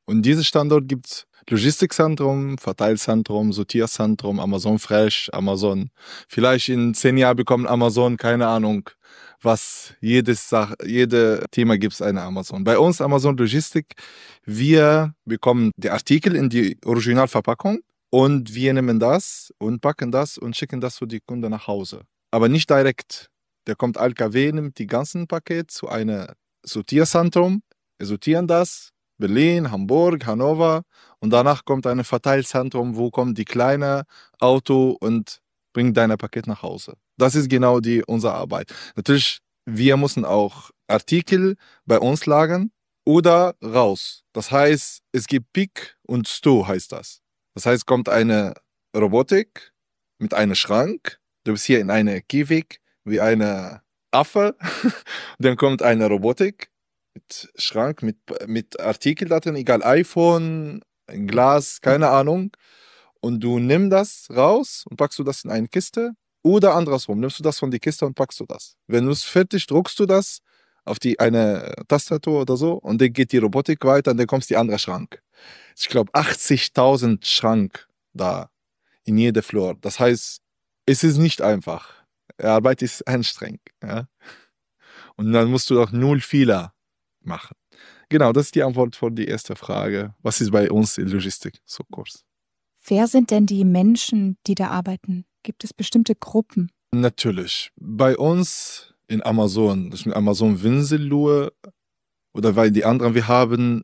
Und diesen Standort gibt es Logistikzentrum, Verteilzentrum, Sortierzentrum, Amazon Fresh, Amazon. Vielleicht in 10 Jahren bekommt Amazon, keine Ahnung, was jede Thema gibt es eine Amazon. Bei uns Amazon Logistik, wir bekommen die Artikel in die Originalverpackung und wir nehmen das und packen das und schicken das zu die Kunden nach Hause. Aber nicht direkt. Der kommt LKW, nimmt die ganzen Pakete zu einem Sortierzentrum, wir sortieren das, Berlin, Hamburg, Hannover und danach kommt ein Verteilzentrum, wo kommt die kleine Auto und bringt dein Paket nach Hause. Das ist genau unsere Arbeit. Natürlich, wir müssen auch Artikel bei uns lagern oder raus. Das heißt, es gibt Pick und Stow heißt das. Das heißt, kommt eine Robotik mit einem Schrank. Du bist hier in einer Käfig wie eine Affe. Dann kommt eine Robotik mit Schrank, mit Artikel da drin, egal iPhone, ein Glas, keine Ahnung. Und du nimmst das raus und packst du das in eine Kiste oder andersrum. Nimmst du das von der Kiste und packst du das. Wenn du es fertig druckst du das auf eine Tastatur oder so und dann geht die Robotik weiter und dann kommst die andere Schrank. Ich glaube 80.000 Schrank da in jeder Floor. Das heißt, es ist nicht einfach. Die Arbeit ist anstrengend. Ja? Und dann musst du auch 0 Fehler machen. Genau, das ist die Antwort für die erste Frage. Was ist bei uns in Logistik so kurz? Wer sind denn die Menschen, die da arbeiten? Gibt es bestimmte Gruppen? Natürlich. Bei uns in Amazon, das ist mit Amazon Winsellohe oder weil die anderen, wir haben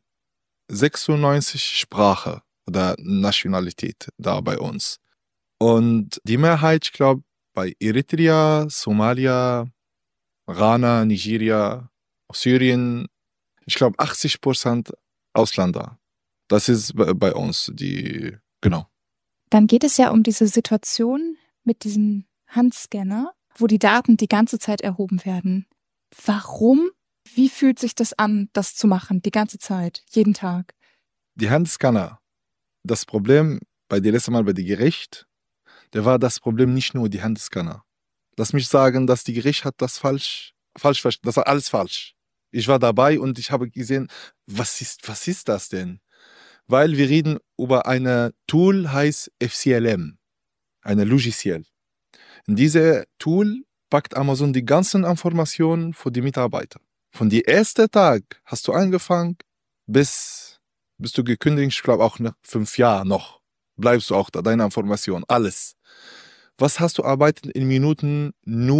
96 Sprachen oder Nationalität da bei uns. Und die Mehrheit, ich glaube, bei Eritrea, Somalia, Ghana, Nigeria, Syrien, ich glaube 80% Ausländer. Das ist bei uns genau. Dann geht es ja um diese Situation mit diesem Handscanner, wo die Daten die ganze Zeit erhoben werden. Warum? Wie fühlt sich das an, das zu machen, die ganze Zeit, jeden Tag? Die Handscanner, das Problem bei der letzten Mal bei dem Gericht, da war das Problem nicht nur die Handscanner. Lass mich sagen, dass die Gericht hat das falsch verstanden. Das war alles falsch. Ich war dabei und ich habe gesehen, was ist das denn? Weil wir reden über ein Tool, heißt FCLM, eine Logiciel. In diesem Tool packt Amazon die ganzen Informationen für die Mitarbeiter. Von dem ersten Tag hast du angefangen, bis du gekündigt, ich glaube auch nach 5 Jahren noch, bleibst du auch da, deine Information, alles. Was hast du arbeitet in Minuten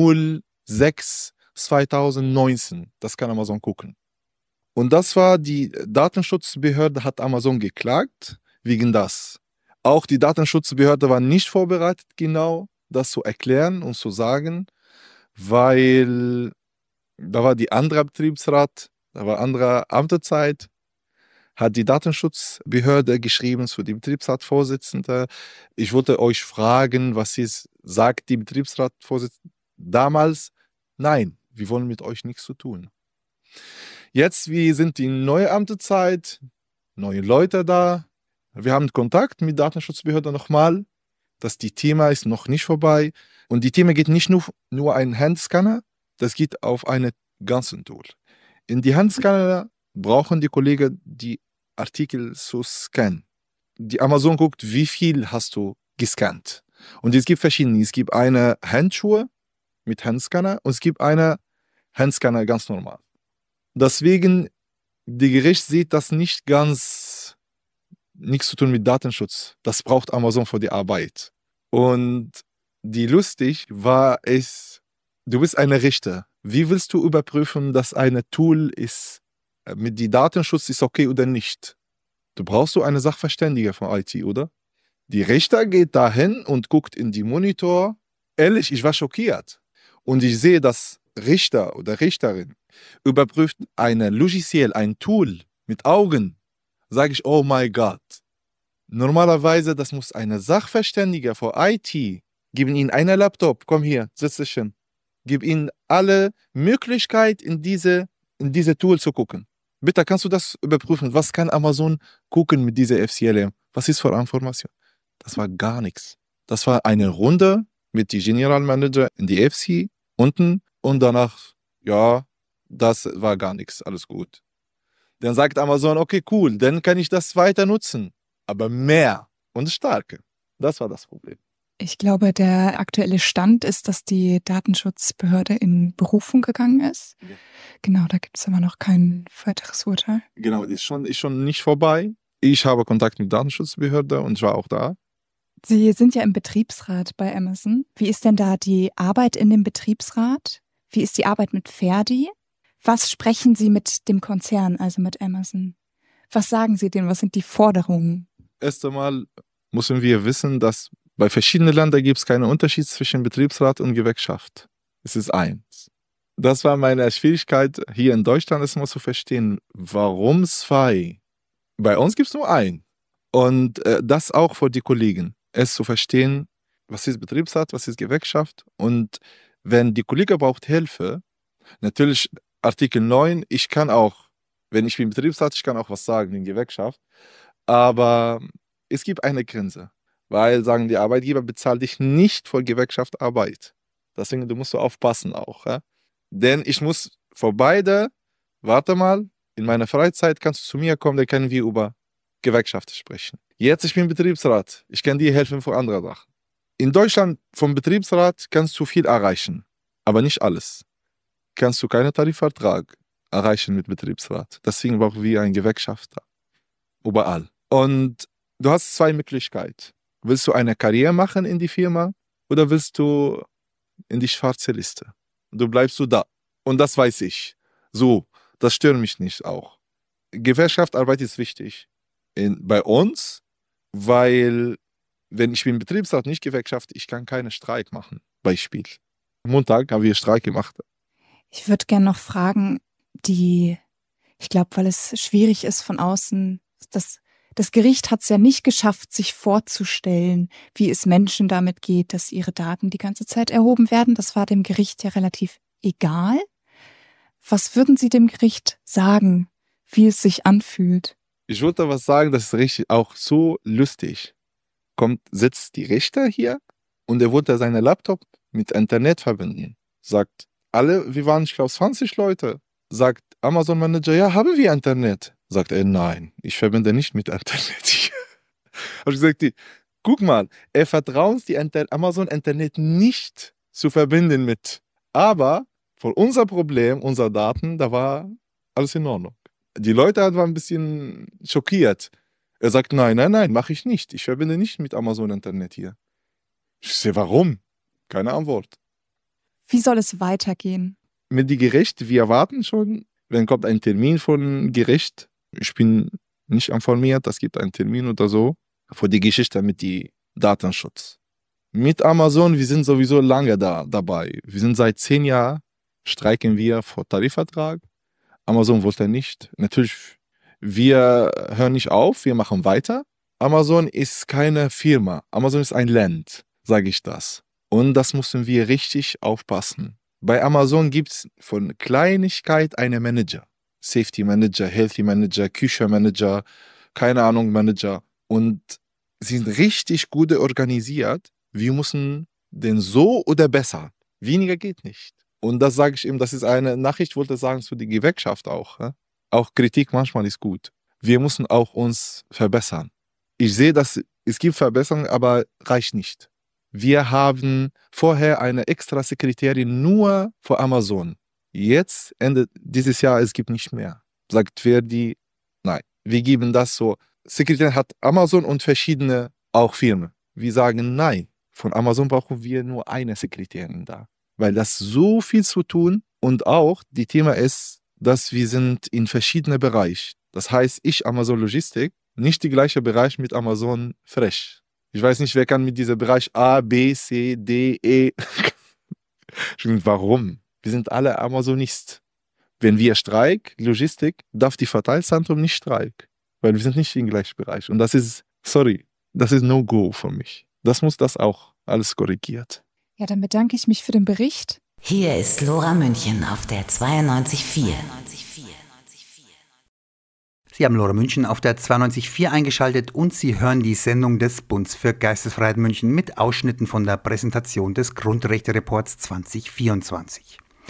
06 2019? Das kann Amazon gucken. Und das war, die Datenschutzbehörde hat Amazon geklagt wegen das. Auch die Datenschutzbehörde war nicht vorbereitet, genau das zu erklären und zu sagen, weil da war die andere Betriebsrat, da war andere Amtezeit, hat die Datenschutzbehörde geschrieben zu dem Betriebsratsvorsitzenden. Ich wollte euch fragen, sagt die Betriebsratsvorsitzende damals? Nein, wir wollen mit euch nichts zu tun. Jetzt, wir sind in neue Amtezeit, neue Leute da. Wir haben Kontakt mit Datenschutzbehörde nochmal. Die Thema ist noch nicht vorbei. Und die Thema geht nicht nur ein Handscanner, das geht auf eine ganze Tool. In die Handscanner brauchen die Kollegen die Artikel zu scannen. Die Amazon guckt, wie viel hast du gescannt. Und es gibt verschiedene. Es gibt eine Handschuhe mit Handscanner und es gibt eine Handscanner ganz normal. Deswegen, die Gericht sieht das nichts zu tun mit Datenschutz. Das braucht Amazon für die Arbeit. Und die lustig war es, du bist ein Richter. Wie willst du überprüfen, dass ein Tool ist, mit dem Datenschutz ist okay oder nicht? Du brauchst eine Sachverständige von IT, oder? Die Richter geht dahin und guckt in die Monitor. Ehrlich, ich war schockiert. Und ich sehe, dass Richter oder Richterin überprüft eine Logiciel, ein Tool mit Augen. Sage ich, oh mein Gott. Normalerweise, das muss eine Sachverständige von IT geben ihnen einen Laptop. Komm hier, setz dich hin. Gib ihnen alle Möglichkeit, in diese Tool zu gucken. Bitte, kannst du das überprüfen? Was kann Amazon gucken mit dieser FCLM? Was ist für Information? Das war gar nichts. Das war eine Runde mit dem General Manager in die FC unten und danach, ja, das war gar nichts, alles gut. Dann sagt Amazon, okay, cool, dann kann ich das weiter nutzen. Aber mehr und stärker. Das war das Problem. Ich glaube, der aktuelle Stand ist, dass die Datenschutzbehörde in Berufung gegangen ist. Ja. Genau, da gibt es aber noch kein weiteres Urteil. Genau, ist schon nicht vorbei. Ich habe Kontakt mit der Datenschutzbehörde und ich war auch da. Sie sind ja im Betriebsrat bei Amazon. Wie ist denn da die Arbeit in dem Betriebsrat? Wie ist die Arbeit mit Verdi? Was sprechen Sie mit dem Konzern, also mit Amazon? Was sagen Sie denen? Was sind die Forderungen? Erst einmal müssen wir wissen, dass bei verschiedenen Ländern gibt es keinen Unterschied zwischen Betriebsrat und Gewerkschaft. Es ist eins. Das war meine Schwierigkeit hier in Deutschland, ist mal zu verstehen, warum zwei? Bei uns gibt es nur einen. Und das auch für die Kollegen. Es zu verstehen, was ist Betriebsrat, was ist Gewerkschaft. Und wenn die Kollege braucht Hilfe, natürlich Artikel 9, ich kann auch, wenn ich bin Betriebsrat, ich kann auch was sagen in Gewerkschaft. Aber es gibt eine Grenze. Weil, sagen die Arbeitgeber, bezahlt dich nicht für Gewerkschaft Arbeit. Deswegen, du musst so aufpassen auch. Ja? Denn ich muss für beide, warte mal, in meiner Freizeit kannst du zu mir kommen, dann können wir über Gewerkschaft sprechen. Jetzt, ich bin Betriebsrat, ich kann dir helfen für andere Sachen. In Deutschland, vom Betriebsrat kannst du viel erreichen, aber nicht alles. Kannst du keinen Tarifvertrag erreichen mit Betriebsrat. Deswegen brauchen wir einen Gewerkschafter. Überall. Und du hast zwei Möglichkeiten. Willst du eine Karriere machen in die Firma oder willst du in die schwarze Liste? Du bleibst da. Und das weiß ich. So, das stört mich nicht auch. Gewerkschaftsarbeit ist wichtig. Bei uns, weil wenn ich bin Betriebsrat, nicht Gewerkschaft, ich kann keinen Streik machen. Beispiel. Montag haben wir Streik gemacht. Ich würde gerne noch fragen, ich glaube, weil es schwierig ist von außen, das Gericht hat es ja nicht geschafft, sich vorzustellen, wie es Menschen damit geht, dass ihre Daten die ganze Zeit erhoben werden. Das war dem Gericht ja relativ egal. Was würden Sie dem Gericht sagen, wie es sich anfühlt? Ich würde was sagen, das ist richtig auch so lustig. Sitzt die Richter hier und er wollte seinen Laptop mit Internet verbinden. Sagt, wir waren, ich glaube, 20 Leute. Sagt Amazon Manager, ja, haben wir Internet? Sagt er, nein, ich verbinde nicht mit Internet. Habe ich gesagt, guck mal, er vertraut die Amazon Internet nicht zu verbinden mit. Aber für unser Problem, unsere Daten, da war alles in Ordnung. Die Leute waren ein bisschen schockiert. Er sagt, nein, mache ich nicht. Ich verbinde nicht mit Amazon Internet hier. Ich sage, warum? Keine Antwort. Wie soll es weitergehen? Mit dem Gericht, wir warten schon. Wenn kommt ein Termin von Gericht, ich bin nicht informiert, es gibt einen Termin oder so, für die Geschichte mit dem Datenschutz. Mit Amazon, wir sind sowieso lange dabei. Wir sind seit 10 Jahren, streiken wir vor Tarifvertrag. Amazon wollte nicht. Natürlich, wir hören nicht auf, wir machen weiter. Amazon ist keine Firma, Amazon ist ein Land, sage ich das. Und das müssen wir richtig aufpassen. Bei Amazon gibt es von Kleinigkeit einen Manager. Safety Manager, Healthy Manager, Küche Manager, keine Ahnung Manager. Und sie sind richtig gut organisiert. Wir müssen den so oder besser. Weniger geht nicht. Und das sage ich ihm, das ist eine Nachricht, wollte sagen, zu der Gewerkschaft auch. Ja? Auch Kritik manchmal ist gut. Wir müssen auch uns verbessern. Ich sehe, dass es gibt Verbesserungen, aber reicht nicht. Wir haben vorher eine extra Sekretärin nur für Amazon. Jetzt, Ende dieses Jahr, es gibt nicht mehr. Sagt Verdi, nein, wir geben das so. Sekretär hat Amazon und verschiedene auch Firmen. Wir sagen nein, von Amazon brauchen wir nur eine Sekretärin da. Weil das so viel zu tun und auch die Thema ist, dass wir sind in verschiedenen Bereichen. Das heißt, Amazon Logistik, nicht der gleiche Bereich mit Amazon Fresh. Ich weiß nicht, wer kann mit diesem Bereich A, B, C, D, E. Warum? Wir sind alle Amazonist. Wenn wir Streik, Logistik, darf die Verteilzentrum nicht Streik. Weil wir sind nicht im gleichen Bereich. Und das ist No-Go für mich. Das muss das auch alles korrigiert. Ja, dann bedanke ich mich für den Bericht. Hier ist Lora München auf der 92.4. Sie haben Lora München auf der 92.4 eingeschaltet und Sie hören die Sendung des Bunds für Geistesfreiheit München mit Ausschnitten von der Präsentation des Grundrechtereports 2024.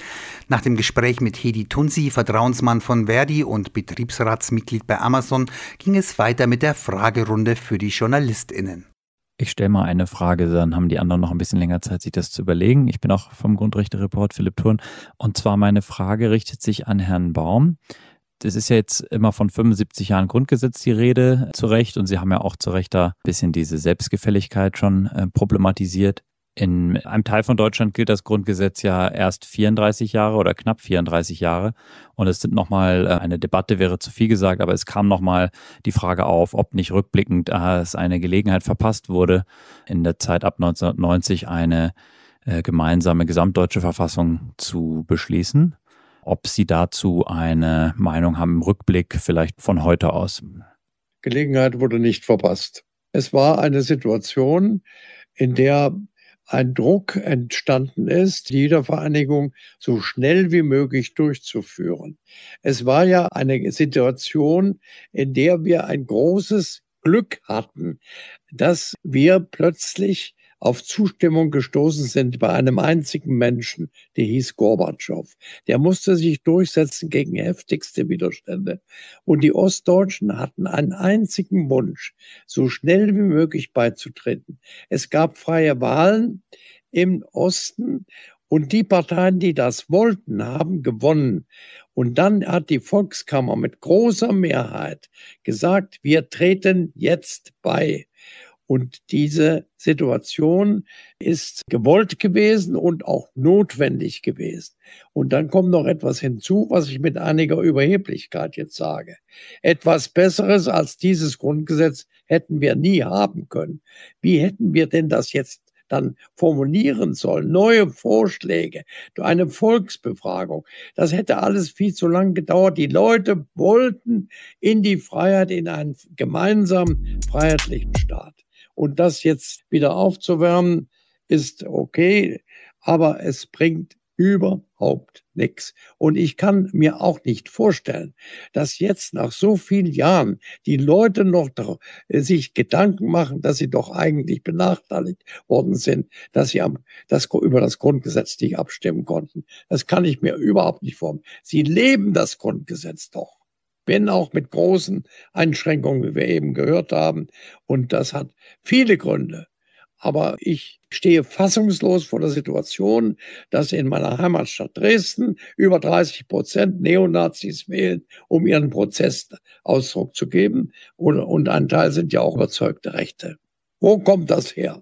Nach dem Gespräch mit Hedi Tunsi, Vertrauensmann von Verdi und Betriebsratsmitglied bei Amazon, ging es weiter mit der Fragerunde für die JournalistInnen. Ich stelle mal eine Frage, dann haben die anderen noch ein bisschen länger Zeit, sich das zu überlegen. Ich bin auch vom Grundrechte-Report, Philipp Thurn. Und zwar meine Frage richtet sich an Herrn Baum. Das ist ja jetzt immer von 75 Jahren Grundgesetz die Rede, zu Recht. Und Sie haben ja auch zu Recht da ein bisschen diese Selbstgefälligkeit schon problematisiert. In einem Teil von Deutschland gilt das Grundgesetz ja erst 34 Jahre oder knapp 34 Jahre. Und es sind nochmal, eine Debatte wäre zu viel gesagt, aber es kam nochmal die Frage auf, ob nicht rückblickend es eine Gelegenheit verpasst wurde, in der Zeit ab 1990 eine gemeinsame gesamtdeutsche Verfassung zu beschließen. Ob Sie dazu eine Meinung haben im Rückblick, vielleicht von heute aus? Gelegenheit wurde nicht verpasst. Es war eine Situation, in der ein Druck entstanden ist, die Wiedervereinigung so schnell wie möglich durchzuführen. Es war ja eine Situation, in der wir ein großes Glück hatten, dass wir plötzlich auf Zustimmung gestoßen sind bei einem einzigen Menschen, der hieß Gorbatschow. Der musste sich durchsetzen gegen heftigste Widerstände. Und die Ostdeutschen hatten einen einzigen Wunsch, so schnell wie möglich beizutreten. Es gab freie Wahlen im Osten und die Parteien, die das wollten, haben gewonnen. Und dann hat die Volkskammer mit großer Mehrheit gesagt, wir treten jetzt bei. Und diese Situation ist gewollt gewesen und auch notwendig gewesen. Und dann kommt noch etwas hinzu, was ich mit einiger Überheblichkeit jetzt sage. Etwas Besseres als dieses Grundgesetz hätten wir nie haben können. Wie hätten wir denn das jetzt dann formulieren sollen? Neue Vorschläge, eine Volksbefragung. Das hätte alles viel zu lang gedauert. Die Leute wollten in die Freiheit, in einen gemeinsamen freiheitlichen Staat. Und das jetzt wieder aufzuwärmen, ist okay, aber es bringt überhaupt nichts. Und ich kann mir auch nicht vorstellen, dass jetzt nach so vielen Jahren die Leute noch sich Gedanken machen, dass sie doch eigentlich benachteiligt worden sind, dass sie über das Grundgesetz nicht abstimmen konnten. Das kann ich mir überhaupt nicht vorstellen. Sie leben das Grundgesetz doch. Wenn auch mit großen Einschränkungen, wie wir eben gehört haben. Und das hat viele Gründe. Aber ich stehe fassungslos vor der Situation, dass in meiner Heimatstadt Dresden über 30% Neonazis wählen, um ihren Protest Ausdruck zu geben. Und ein Teil sind ja auch überzeugte Rechte. Wo kommt das her?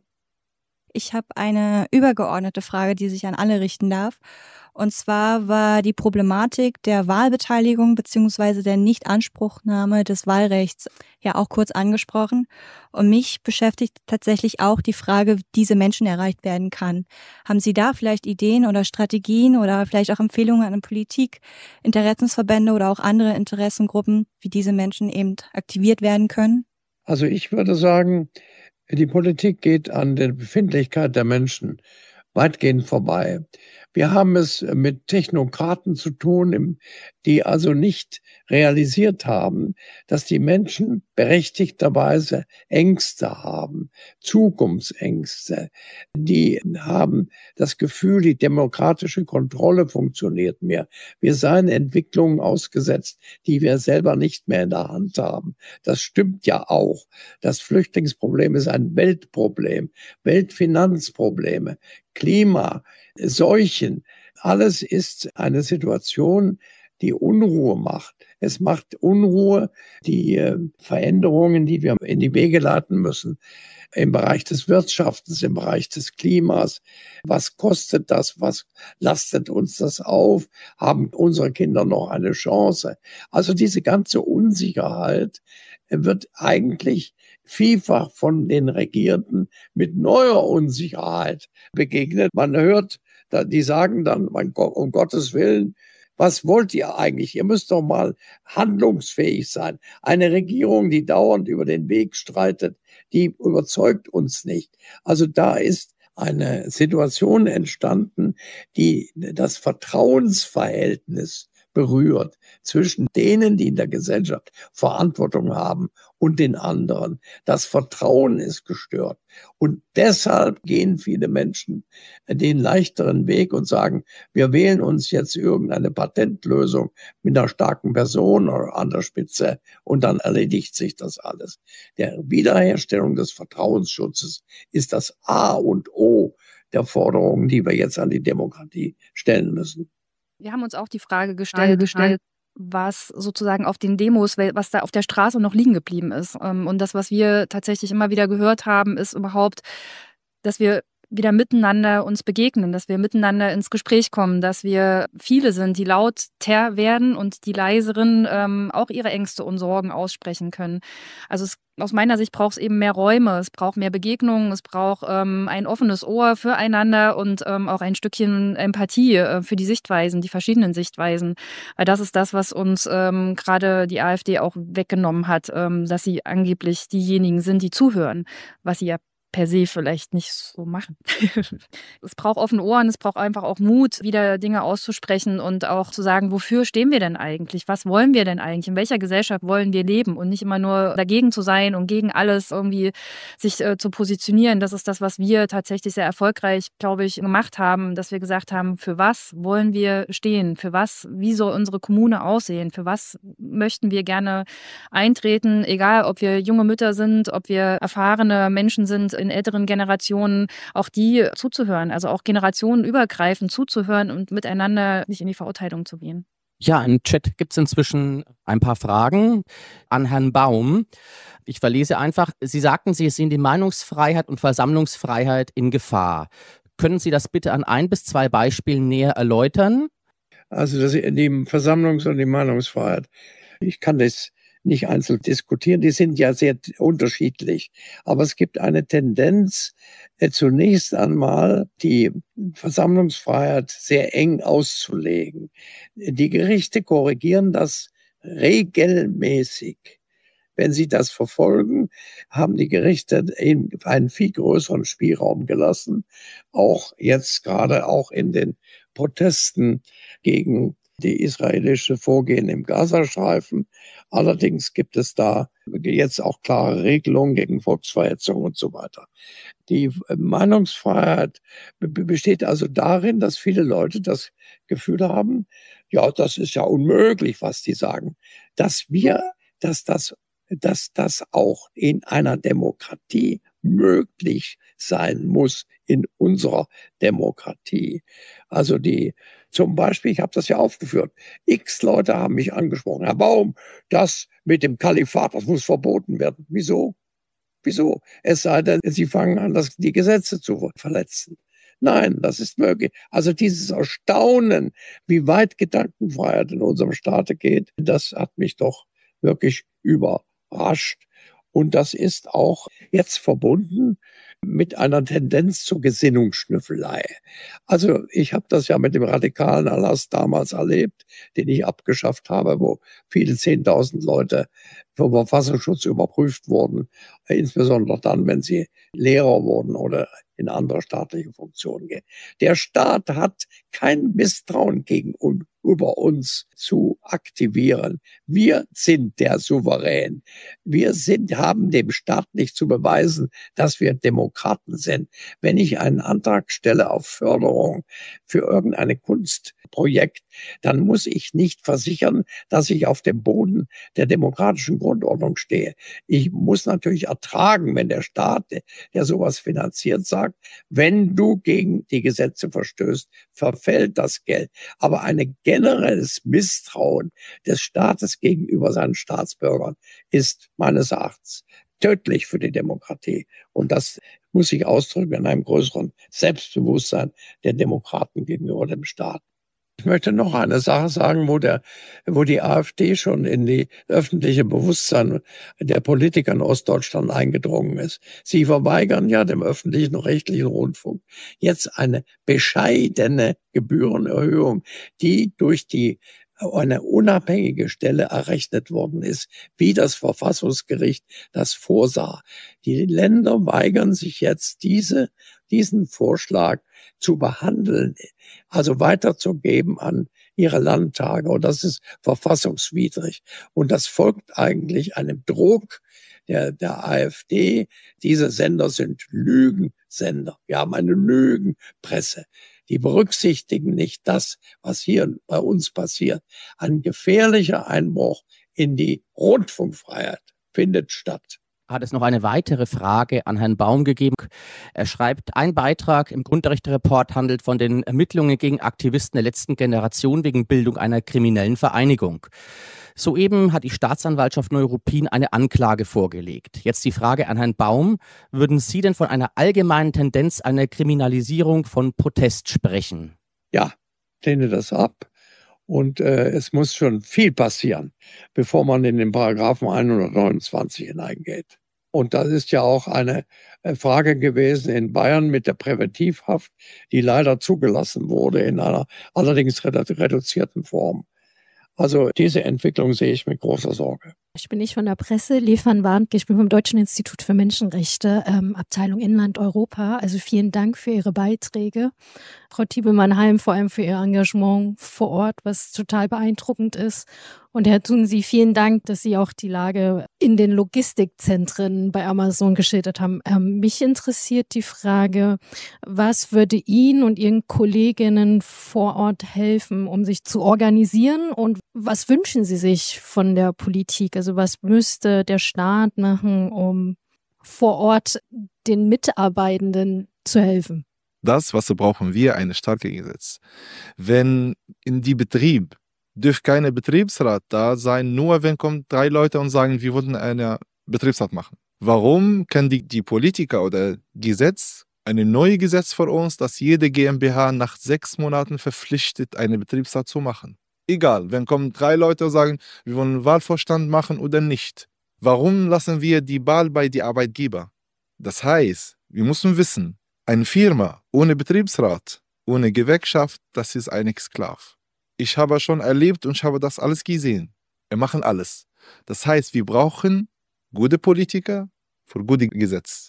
Ich habe eine übergeordnete Frage, die sich an alle richten darf. Und zwar war die Problematik der Wahlbeteiligung bzw. der Nichtanspruchnahme des Wahlrechts ja auch kurz angesprochen. Und mich beschäftigt tatsächlich auch die Frage, wie diese Menschen erreicht werden kann. Haben Sie da vielleicht Ideen oder Strategien oder vielleicht auch Empfehlungen an Politik, Interessensverbände oder auch andere Interessengruppen, wie diese Menschen eben aktiviert werden können? Also ich würde sagen, die Politik geht an der Befindlichkeit der Menschen weitgehend vorbei. Wir haben es mit Technokraten zu tun, die also nicht realisiert haben, dass die Menschen berechtigterweise Ängste haben, Zukunftsängste. Die haben das Gefühl, die demokratische Kontrolle funktioniert mehr. Wir seien Entwicklungen ausgesetzt, die wir selber nicht mehr in der Hand haben. Das stimmt ja auch. Das Flüchtlingsproblem ist ein Weltproblem, Weltfinanzprobleme, Klima, Seuchen. Alles ist eine Situation, die Unruhe macht. Es macht Unruhe, die Veränderungen, die wir in die Wege leiten müssen, im Bereich des Wirtschaftens, im Bereich des Klimas. Was kostet das? Was lastet uns das auf? Haben unsere Kinder noch eine Chance? Also diese ganze Unsicherheit wird eigentlich vielfach von den Regierten mit neuer Unsicherheit begegnet. Man hört, die sagen dann, um Gottes Willen, was wollt ihr eigentlich? Ihr müsst doch mal handlungsfähig sein. Eine Regierung, die dauernd über den Weg streitet, die überzeugt uns nicht. Also da ist eine Situation entstanden, die das Vertrauensverhältnis berührt zwischen denen, die in der Gesellschaft Verantwortung haben und den anderen. Das Vertrauen ist gestört. Und deshalb gehen viele Menschen den leichteren Weg und sagen, wir wählen uns jetzt irgendeine Patentlösung mit einer starken Person oder an der Spitze und dann erledigt sich das alles. Der Wiederherstellung des Vertrauensschutzes ist das A und O der Forderungen, die wir jetzt an die Demokratie stellen müssen. Wir haben uns auch die Frage gestellt, was sozusagen auf den Demos, was da auf der Straße noch liegen geblieben ist. Und das, was wir tatsächlich immer wieder gehört haben, ist überhaupt, dass wir wieder miteinander uns begegnen, dass wir miteinander ins Gespräch kommen, dass wir viele sind, die lauter werden und die leiseren auch ihre Ängste und Sorgen aussprechen können. Also aus meiner Sicht braucht es eben mehr Räume, es braucht mehr Begegnungen, es braucht ein offenes Ohr füreinander und auch ein Stückchen Empathie für die Sichtweisen, die verschiedenen Sichtweisen. Weil das ist das, was uns gerade die AfD auch weggenommen hat, dass sie angeblich diejenigen sind, die zuhören, was sie ja per se vielleicht nicht so machen. Es braucht offene Ohren, es braucht einfach auch Mut, wieder Dinge auszusprechen und auch zu sagen, wofür stehen wir denn eigentlich? Was wollen wir denn eigentlich? In welcher Gesellschaft wollen wir leben? Und nicht immer nur dagegen zu sein und gegen alles irgendwie sich zu positionieren. Das ist das, was wir tatsächlich sehr erfolgreich, glaube ich, gemacht haben, dass wir gesagt haben, für was wollen wir stehen? Für was, wie soll unsere Kommune aussehen? Für was möchten wir gerne eintreten? Egal, ob wir junge Mütter sind, ob wir erfahrene Menschen sind, in älteren Generationen, auch die zuzuhören, also auch generationenübergreifend zuzuhören und miteinander nicht in die Verurteilung zu gehen. Ja, im Chat gibt es inzwischen ein paar Fragen an Herrn Baum. Ich verlese einfach. Sie sagten, Sie sehen die Meinungsfreiheit und Versammlungsfreiheit in Gefahr. Können Sie das bitte an 1 bis 2 Beispielen näher erläutern? Also die Versammlungs- und die Meinungsfreiheit. Ich kann das nicht einzeln diskutieren, die sind ja sehr unterschiedlich. Aber es gibt eine Tendenz, zunächst einmal die Versammlungsfreiheit sehr eng auszulegen. Die Gerichte korrigieren das regelmäßig. Wenn sie das verfolgen, haben die Gerichte einen viel größeren Spielraum gelassen. Auch jetzt gerade auch in den Protesten gegen die israelische Vorgehen im Gazastreifen. Allerdings gibt es da jetzt auch klare Regelungen gegen Volksverhetzung und so weiter. Die Meinungsfreiheit besteht also darin, dass viele Leute das Gefühl haben, ja, das ist ja unmöglich, was die sagen, dass das auch in einer Demokratie möglich sein muss, in unserer Demokratie. Also zum Beispiel, ich habe das ja aufgeführt, x Leute haben mich angesprochen, Herr Baum, das mit dem Kalifat, das muss verboten werden. Wieso? Es sei denn, Sie fangen an, die Gesetze zu verletzen. Nein, das ist möglich. Also dieses Erstaunen, wie weit Gedankenfreiheit in unserem Staate geht, das hat mich doch wirklich überrascht. Und das ist auch jetzt verbunden mit einer Tendenz zur Gesinnungsschnüffelei. Also ich habe das ja mit dem radikalen Erlass damals erlebt, den ich abgeschafft habe, wo viele 10.000 Leute vom Verfassungsschutz überprüft wurden, insbesondere dann, wenn sie Lehrer wurden oder in andere staatliche Funktionen gehen. Der Staat hat kein Misstrauen gegenüber uns zu aktivieren. Wir sind der Souverän. Wir haben dem Staat nicht zu beweisen, dass wir Demokraten sind. Wenn ich einen Antrag stelle auf Förderung für irgendein Kunstprojekt, dann muss ich nicht versichern, dass ich auf dem Boden der demokratischen Grundordnung stehe. Ich muss natürlich ertragen, wenn der Staat, der sowas finanziert, sagt, wenn du gegen die Gesetze verstößt, verfällt das Geld. Aber ein generelles Misstrauen des Staates gegenüber seinen Staatsbürgern ist meines Erachtens tödlich für die Demokratie. Und das muss sich ausdrücken in einem größeren Selbstbewusstsein der Demokraten gegenüber dem Staat. Ich möchte noch eine Sache sagen, wo die AfD schon in die öffentliche Bewusstsein der Politiker in Ostdeutschland eingedrungen ist. Sie verweigern ja dem öffentlichen rechtlichen Rundfunk jetzt eine bescheidene Gebührenerhöhung, die durch eine unabhängige Stelle errechnet worden ist, wie das Verfassungsgericht das vorsah. Die Länder weigern sich jetzt, diesen Vorschlag zu behandeln, also weiterzugeben an ihre Landtage. Und das ist verfassungswidrig. Und das folgt eigentlich einem Druck der AfD. Diese Sender sind Lügensender. Wir haben eine Lügenpresse. Die berücksichtigen nicht das, was hier bei uns passiert. Ein gefährlicher Einbruch in die Rundfunkfreiheit findet statt. Hat es noch eine weitere Frage an Herrn Baum gegeben. Er schreibt, ein Beitrag im Grundrechtereport handelt von den Ermittlungen gegen Aktivisten der letzten Generation wegen Bildung einer kriminellen Vereinigung. Soeben hat die Staatsanwaltschaft Neuruppin eine Anklage vorgelegt. Jetzt die Frage an Herrn Baum. Würden Sie denn von einer allgemeinen Tendenz einer Kriminalisierung von Protest sprechen? Ja, ich lehne das ab. Und es muss schon viel passieren, bevor man in den Paragraphen 129 hineingeht. Und das ist ja auch eine Frage gewesen in Bayern mit der Präventivhaft, die leider zugelassen wurde in einer allerdings reduzierten Form. Also diese Entwicklung sehe ich mit großer Sorge. Ich bin nicht von der Presse, Lev van Warnke, ich bin vom Deutschen Institut für Menschenrechte, Abteilung Inland Europa. Also vielen Dank für Ihre Beiträge. Frau Tiebel-Mannheim, vor allem für Ihr Engagement vor Ort, was total beeindruckend ist. Und Herr Thunsi, vielen Dank, dass Sie auch die Lage in den Logistikzentren bei Amazon geschildert haben. Mich interessiert die Frage, was würde Ihnen und Ihren Kolleginnen vor Ort helfen, um sich zu organisieren? Und was wünschen Sie sich von der Politik? Also was müsste der Staat machen, um vor Ort den Mitarbeitenden zu helfen? Das, was brauchen wir, ein starkes Gesetz. Wenn in die Betrieb dürfte kein Betriebsrat da sein, nur wenn kommen 3 Leute und sagen, wir wollen einen Betriebsrat machen. Warum kann die Politiker oder Gesetz, ein neues Gesetz für uns, dass jede GmbH nach 6 Monaten verpflichtet, einen Betriebsrat zu machen? Egal, wenn kommen 3 Leute und sagen, wir wollen einen Wahlvorstand machen oder nicht. Warum lassen wir die Wahl bei den Arbeitgebern? Das heißt, wir müssen wissen, eine Firma ohne Betriebsrat, ohne Gewerkschaft, das ist ein Sklav. Ich habe schon erlebt und ich habe das alles gesehen. Wir machen alles. Das heißt, wir brauchen gute Politiker für gute Gesetze.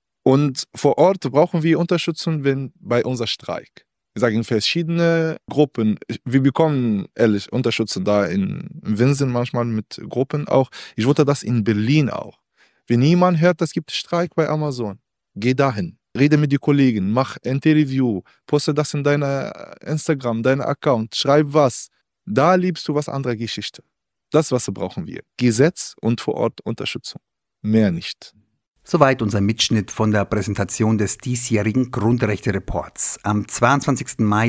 Und vor Ort brauchen wir Unterstützung bei unserem Streik. Wir sagen verschiedene Gruppen. Wir bekommen ehrlich Unterstützung da in Winsen manchmal mit Gruppen auch. Ich wollte das in Berlin auch. Wenn jemand hört, es gibt Streik bei Amazon, geh dahin. Rede mit den Kollegen, mach ein Interview, poste das in deiner Instagram, deinen Account, schreib was. Da liebst du was andere Geschichte. Das, was brauchen wir. Gesetz und vor Ort Unterstützung. Mehr nicht. Soweit unser Mitschnitt von der Präsentation des diesjährigen Grundrechte-Reports. Am 22. Mai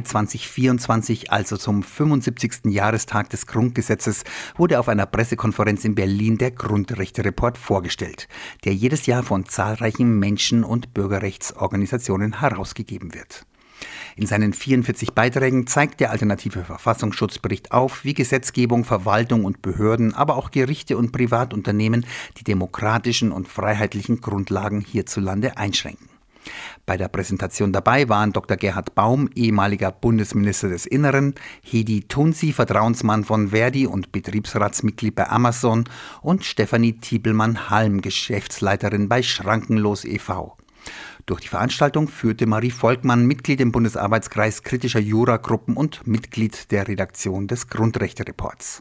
2024, also zum 75. Jahrestag des Grundgesetzes, wurde auf einer Pressekonferenz in Berlin der Grundrechte-Report vorgestellt, der jedes Jahr von zahlreichen Menschen- und Bürgerrechtsorganisationen herausgegeben wird. In seinen 44 Beiträgen zeigt der alternative Verfassungsschutzbericht auf, wie Gesetzgebung, Verwaltung und Behörden, aber auch Gerichte und Privatunternehmen die demokratischen und freiheitlichen Grundlagen hierzulande einschränken. Bei der Präsentation dabei waren Dr. Gerhard Baum, ehemaliger Bundesminister des Inneren, Hedi Thunsi, Vertrauensmann von Verdi und Betriebsratsmitglied bei Amazon und Stefanie Tiebelmann-Halm, Geschäftsleiterin bei Schrankenlos e.V. Durch die Veranstaltung führte Marie Volkmann, Mitglied im Bundesarbeitskreis kritischer Juragruppen und Mitglied der Redaktion des Grundrechte-Reports.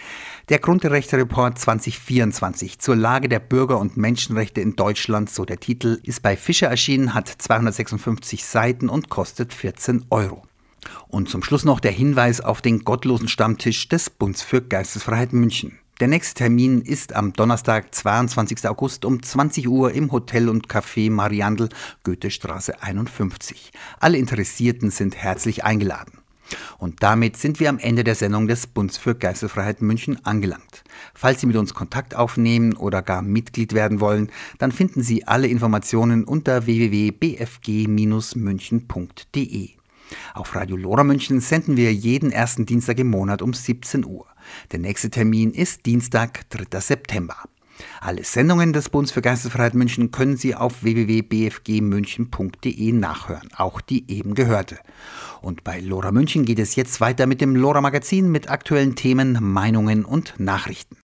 Der Grundrechte-Report 2024 zur Lage der Bürger- und Menschenrechte in Deutschland, so der Titel, ist bei Fischer erschienen, hat 256 Seiten und kostet 14 €. Und zum Schluss noch der Hinweis auf den gottlosen Stammtisch des Bunds für Geistesfreiheit München. Der nächste Termin ist am Donnerstag, 22. August um 20 Uhr im Hotel und Café Mariandl, Goethestraße 51. Alle Interessierten sind herzlich eingeladen. Und damit sind wir am Ende der Sendung des Bunds für Geistesfreiheit München angelangt. Falls Sie mit uns Kontakt aufnehmen oder gar Mitglied werden wollen, dann finden Sie alle Informationen unter www.bfg-münchen.de. Auf Radio Lora München senden wir jeden ersten Dienstag im Monat um 17 Uhr. Der nächste Termin ist Dienstag, 3. September. Alle Sendungen des Bundes für Geistesfreiheit München können Sie auf www.bfgmünchen.de nachhören, auch die eben gehörte. Und bei Lora München geht es jetzt weiter mit dem Lora Magazin mit aktuellen Themen, Meinungen und Nachrichten.